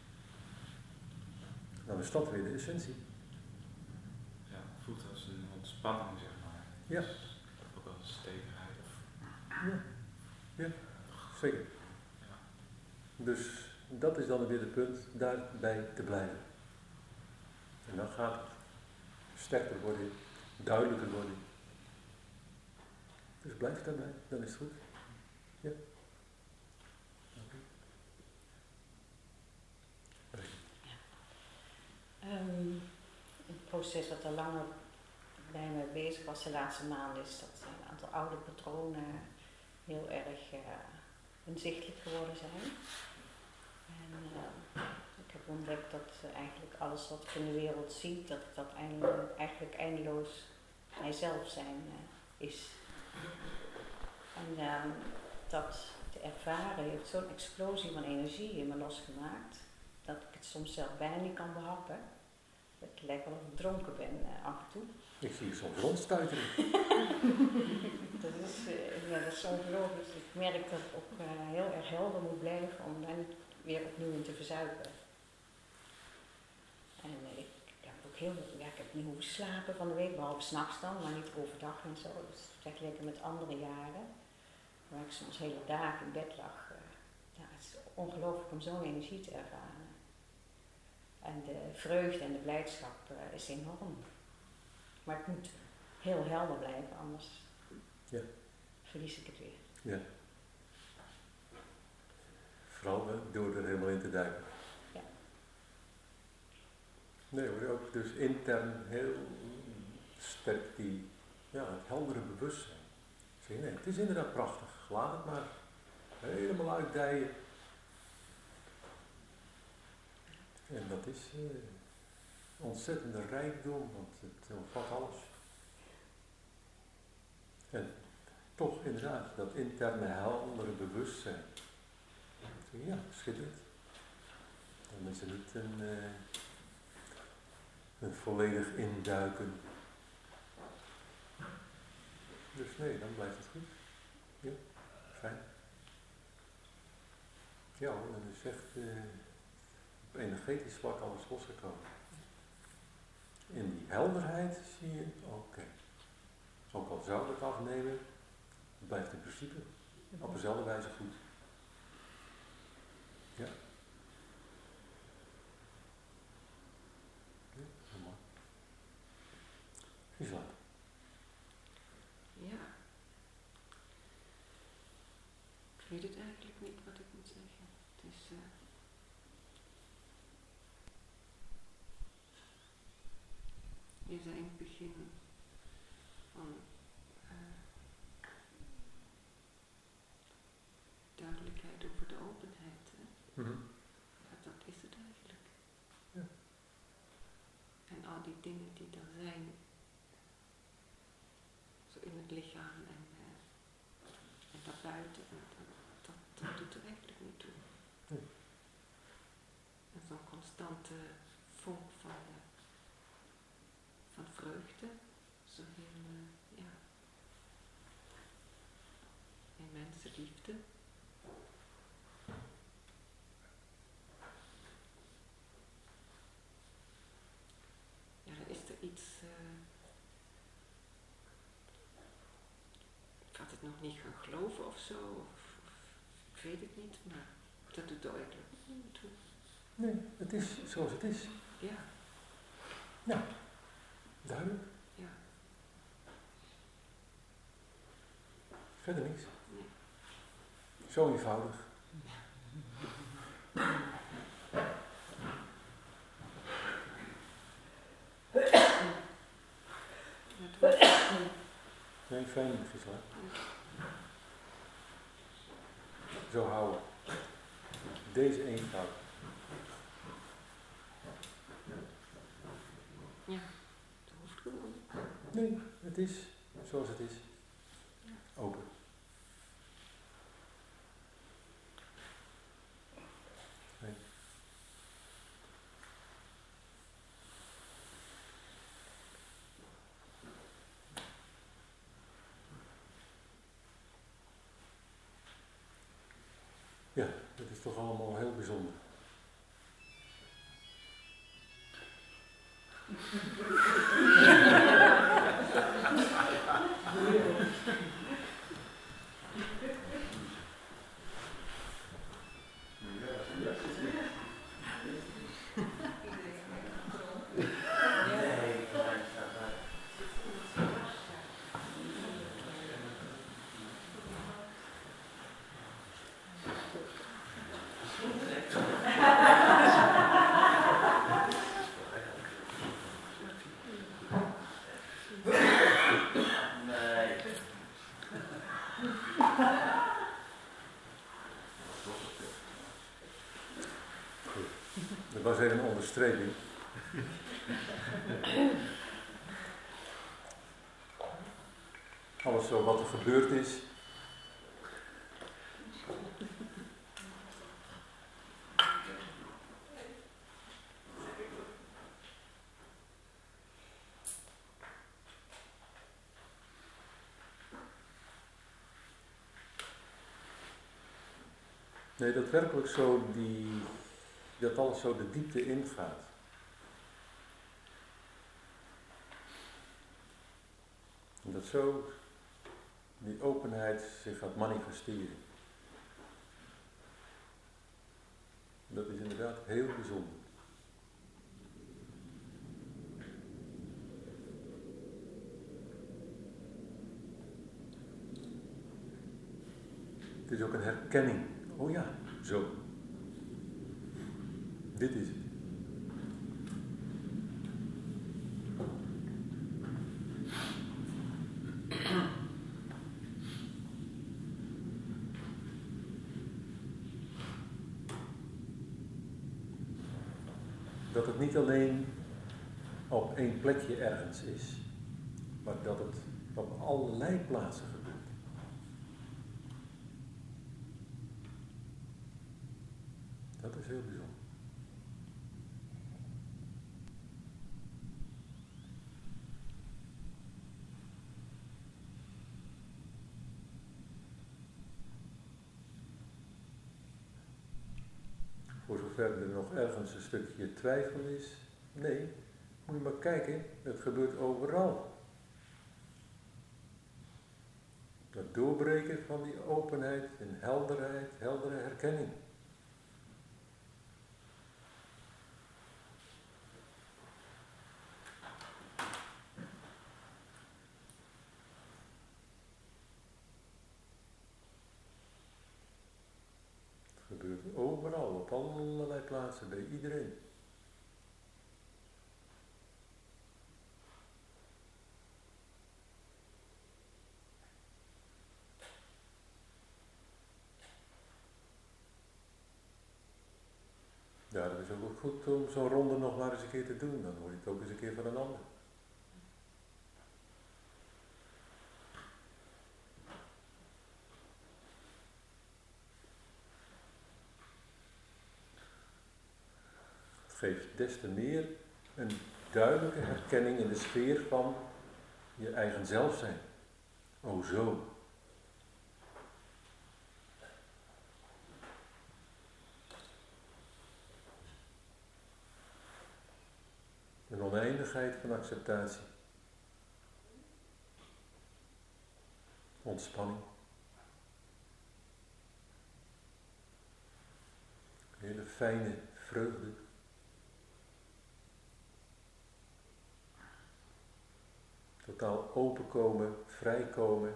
dan is dat weer de essentie. Ja, het voelt als een ontspanning, zeg maar. Ja. Dus ook wel een stevigheid. Ja, zeker. Ja. Dus dat is dan weer het punt, daarbij te blijven. En dan gaat het sterker worden, duidelijker worden. Dus blijf daarbij, dan is het goed. Ja. Het proces wat al langer bij me bezig was de laatste maanden is dat een aantal oude patronen heel erg inzichtelijk geworden zijn. En ik heb ontdekt dat eigenlijk alles wat ik in de wereld zie, dat dat eigenlijk eindeloos mijzelf zijn is. En dat te ervaren heeft zo'n explosie van energie in me losgemaakt, dat ik het soms zelf bijna niet kan behappen. Het lijkt wel of ik dronken ben af en toe. Ik zie je soms rondstuiteren. Dat is ongelooflijk. Ik merk dat ik ook heel erg helder moet blijven om daar niet weer opnieuw in te verzuipen. En ik heb niet hoeven slapen van de week, behalve 's nachts dan, maar niet overdag en zo. Dus vergeleken met andere jaren, waar ik soms hele dagen in bed lag. Het is ongelooflijk om zo'n energie te ervaren. En de vreugde en de blijdschap is enorm. Maar het moet heel helder blijven, anders verlies ik het weer. Ja. Vooral door er helemaal in te duiken. Ja. Nee hoor, ook dus intern heel sterk het heldere bewustzijn. Zeg, nee, het is inderdaad prachtig, laat het maar helemaal uitdijen. En dat is ontzettende rijkdom, want het omvat alles. En toch inderdaad, dat interne heldere bewustzijn. Ja, schitterend. Dan is er niet een volledig induiken. Dus nee, dan blijft het goed. Ja, fijn. Ja, en is echt op energetisch vlak alles losgekomen. In die helderheid zie je, oké. Ook al zou het afnemen, het blijft in principe op dezelfde wijze goed. Ja. Ja, heel mooi. Gisela. Ja. Ik weet het eigenlijk niet wat ik moet zeggen. Het is... je zei in het begin van duidelijkheid over de openheid. Hè? Mm-hmm. Ja, dat is het eigenlijk. Ja. En al die dingen die er zijn, zo in het lichaam en daarbuiten, dat doet er eigenlijk niet toe. Nee. En zo'n constante vonk van vreugde, zo heel, immense liefde. Ja, dan is er iets, ik had het nog niet gaan geloven of zo, of ik weet het niet, maar dat doet er eigenlijk niet toe. Nee, het is zoals het is. Ja. Ja, duidelijk. Ja. Verder niks. Nee. Zo eenvoudig. Nee, fijn, Gisela. Zo houden. Deze eenvoud. Ja, dat hoeft gewoon niet. Nee, het is zoals het is. Ja. Open. Nee. Ja, dat is toch allemaal heel bijzonder. was even een onderstreping. Alles zo wat er gebeurd is. Nee, dat werkelijk zo dat alles zo de diepte ingaat. En dat zo die openheid zich gaat manifesteren. Dat is inderdaad heel bijzonder. Het is ook een herkenning. Oh ja, zo. Dit is het. Dat het niet alleen op één plekje ergens is, maar dat het op allerlei plaatsen gebeurt. Dat is heel bijzonder. Voor zover er nog ergens een stukje twijfel is, nee, moet je maar kijken, het gebeurt overal. Het doorbreken van die openheid en helderheid, heldere herkenning. Het gebeurt overal, op allerlei plaatsen, bij iedereen. Ja, dat is ook goed om zo'n ronde nog maar eens een keer te doen. Dan hoor je het ook eens een keer van een ander. Het geeft des te meer een duidelijke herkenning in de sfeer van je eigen zelf zijn. Oh zo. Een oneindigheid van acceptatie. Ontspanning. Hele fijne vreugde. Totaal openkomen, vrijkomen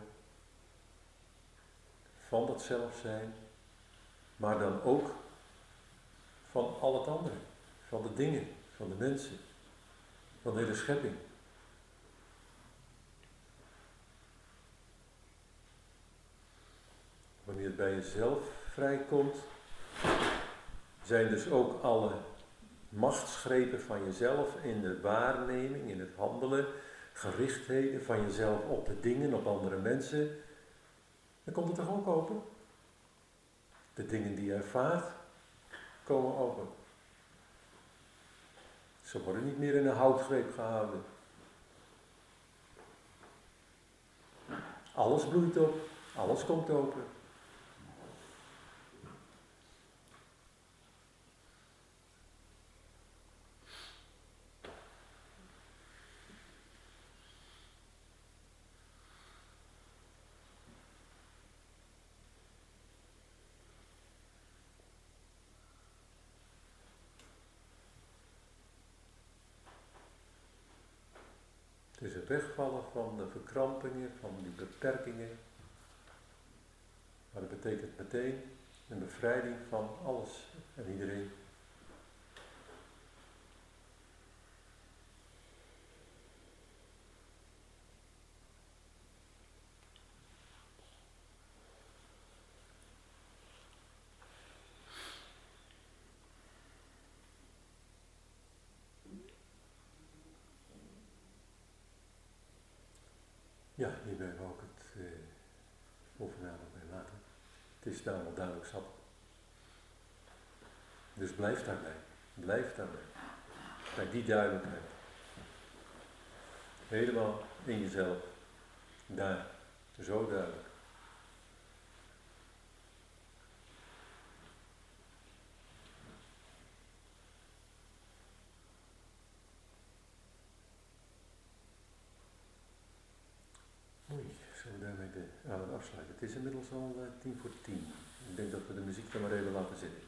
van dat zelf zijn, maar dan ook van al het andere, van de dingen, van de mensen, van de hele schepping. Wanneer het bij jezelf vrijkomt, zijn dus ook alle machtsgrepen van jezelf in de waarneming, in het handelen, gerichtheden van jezelf op de dingen, op andere mensen, dan komt het toch ook open? De dingen die je ervaart, komen open. Ze worden niet meer in een houtgreep gehouden. Alles bloeit op, alles komt open. Het is het wegvallen van de verkrampingen, van die beperkingen. Maar dat betekent meteen een bevrijding van alles en iedereen. Het is namelijk duidelijk zat. Dus blijf daarbij. Blijf daarbij. Bij die duidelijkheid. Helemaal in jezelf. Daar. Zo duidelijk. Oei, zullen we daarmee aan het afsluiten? Het is inmiddels al 10:10. Ik denk dat we de muziek er maar even laten zitten.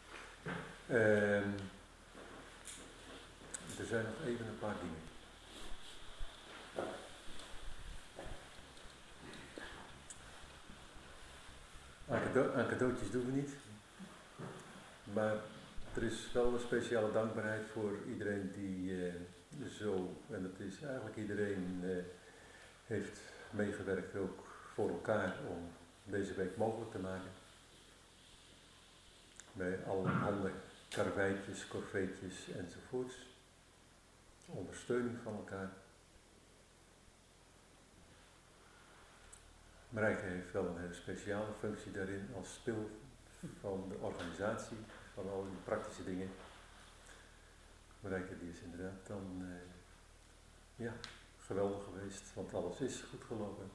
Er zijn nog even een paar dingen. Aan cadeautjes doen we niet. Maar er is wel een speciale dankbaarheid voor iedereen die zo, en dat is eigenlijk iedereen, heeft meegewerkt ook voor elkaar om deze week mogelijk te maken. Bij allerhande karweitjes, korveetjes enzovoorts. Ondersteuning van elkaar. Marijke heeft wel een hele speciale functie daarin als spil van de organisatie, van al die praktische dingen. Marijke die is inderdaad dan geweldig geweest, want alles is goed gelopen.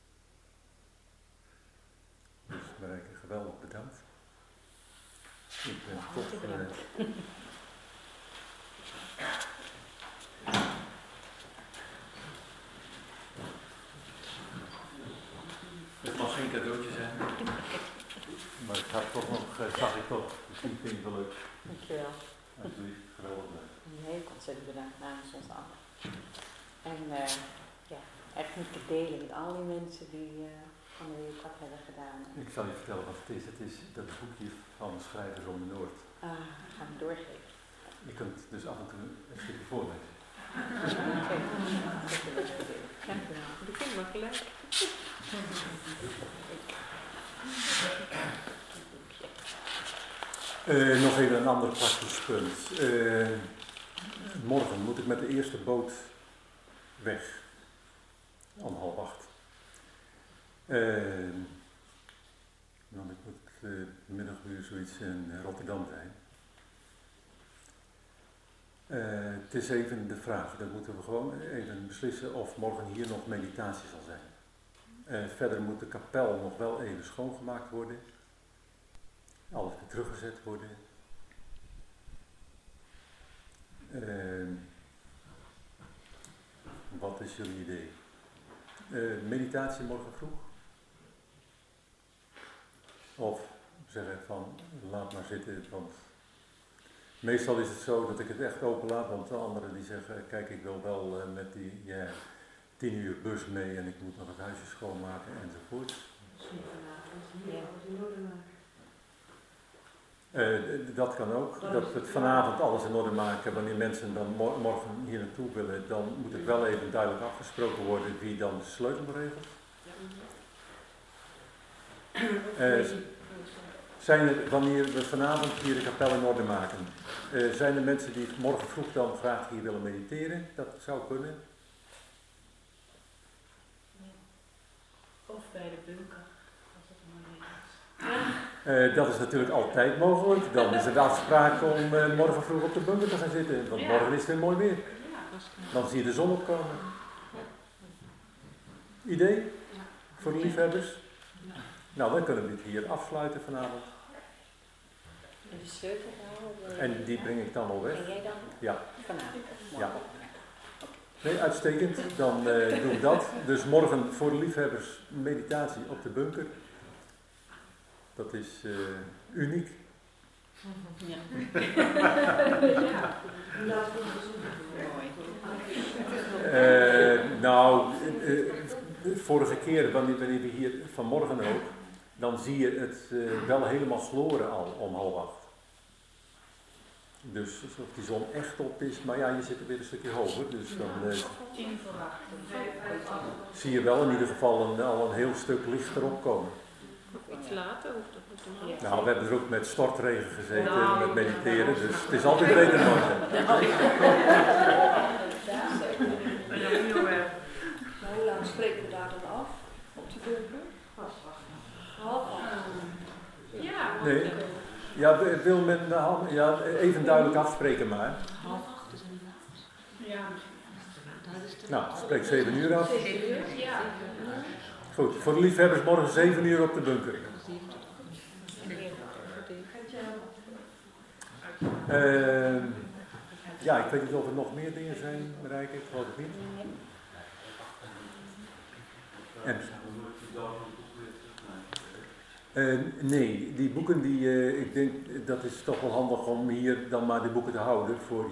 Dus Marijke, geweldig bedankt. Ik ben toch... Het mag geen cadeautje zijn. Maar het gaat toch nog, zag ik toch. Misschien vind je het wel leuk. Dankjewel. Alsjeblieft, geweldig leuk. Heel ontzettend bedankt namens ons allen. En echt moet ik delen met al die mensen die van de weekend hebben gedaan. Ik zal je vertellen wat het is. Het is dat boekje van Schrijvers om de Noord. Gaan we doorgeven. Je kunt dus af en toe een stukje voorlezen. Dankjewel. Dat vind ik wel gelijk. Nog even een ander praktisch punt. Morgen moet ik met de eerste boot weg. Om 7:30. Want ik moet middaguur zoiets in Rotterdam zijn. Het is even de vraag, dan moeten we gewoon even beslissen of morgen hier nog meditatie zal zijn. Verder moet de kapel nog wel even schoongemaakt worden. Alles weer teruggezet worden. Wat is jullie idee? Meditatie morgen vroeg? Of zeggen van laat maar zitten, want meestal is het zo dat ik het echt open laat, want de anderen die zeggen kijk ik wil wel met die 10 uur bus mee en ik moet nog het huisje schoonmaken enzovoort. Dat kan ook, dat we het vanavond alles in orde maken. Wanneer mensen dan morgen hier naartoe willen, dan moet het wel even duidelijk afgesproken worden wie dan de sleutel regelt. Zijn er, wanneer we vanavond hier de kapel in orde maken, zijn er mensen die morgen vroeg dan graag hier willen mediteren? Dat zou kunnen. Of bij de bunker, als het mooi weer is. Dat is natuurlijk altijd mogelijk. Dan is er de afspraak om morgen vroeg op de bunker te gaan zitten. Want morgen is het weer mooi weer. Dan zie je de zon opkomen. Idee? Voor de liefhebbers? Nou, dan kunnen we dit hier afsluiten vanavond. En de sleutel houden? En die breng ik dan al weg. En jij dan? Ja. Vanavond? Ja. Nee, uitstekend. Dan doen we dat. Dus morgen voor de liefhebbers meditatie op de bunker. Dat is uniek. Ja. Vorige keer, wanneer we hier vanmorgen ook, dan zie je het wel helemaal gloren al om 7:30. Dus alsof die zon echt op is, maar ja, je zit er weer een stukje hoger, dus dan zie je wel in ieder geval al een heel stuk licht erop komen. Iets later hoeft dat natuurlijk. Nou, we hebben er ook met stortregen gezeten, met mediteren, dus het is altijd beter dan morgen. Hoe lang spreken we daar dan af? Op de bunker? 7:30. Nee. Ja, wil men de hand, ja, even duidelijk afspreken maar. Ja. Nou, spreek 7 uur af. 7 uur, ja. Goed, voor de liefhebbers morgen 7 uur op de bunker. Ja, ik weet niet of er nog meer dingen zijn, Marijke, ik geloof het niet. Nee, die boeken, ik denk dat is toch wel handig om hier dan maar de boeken te houden voor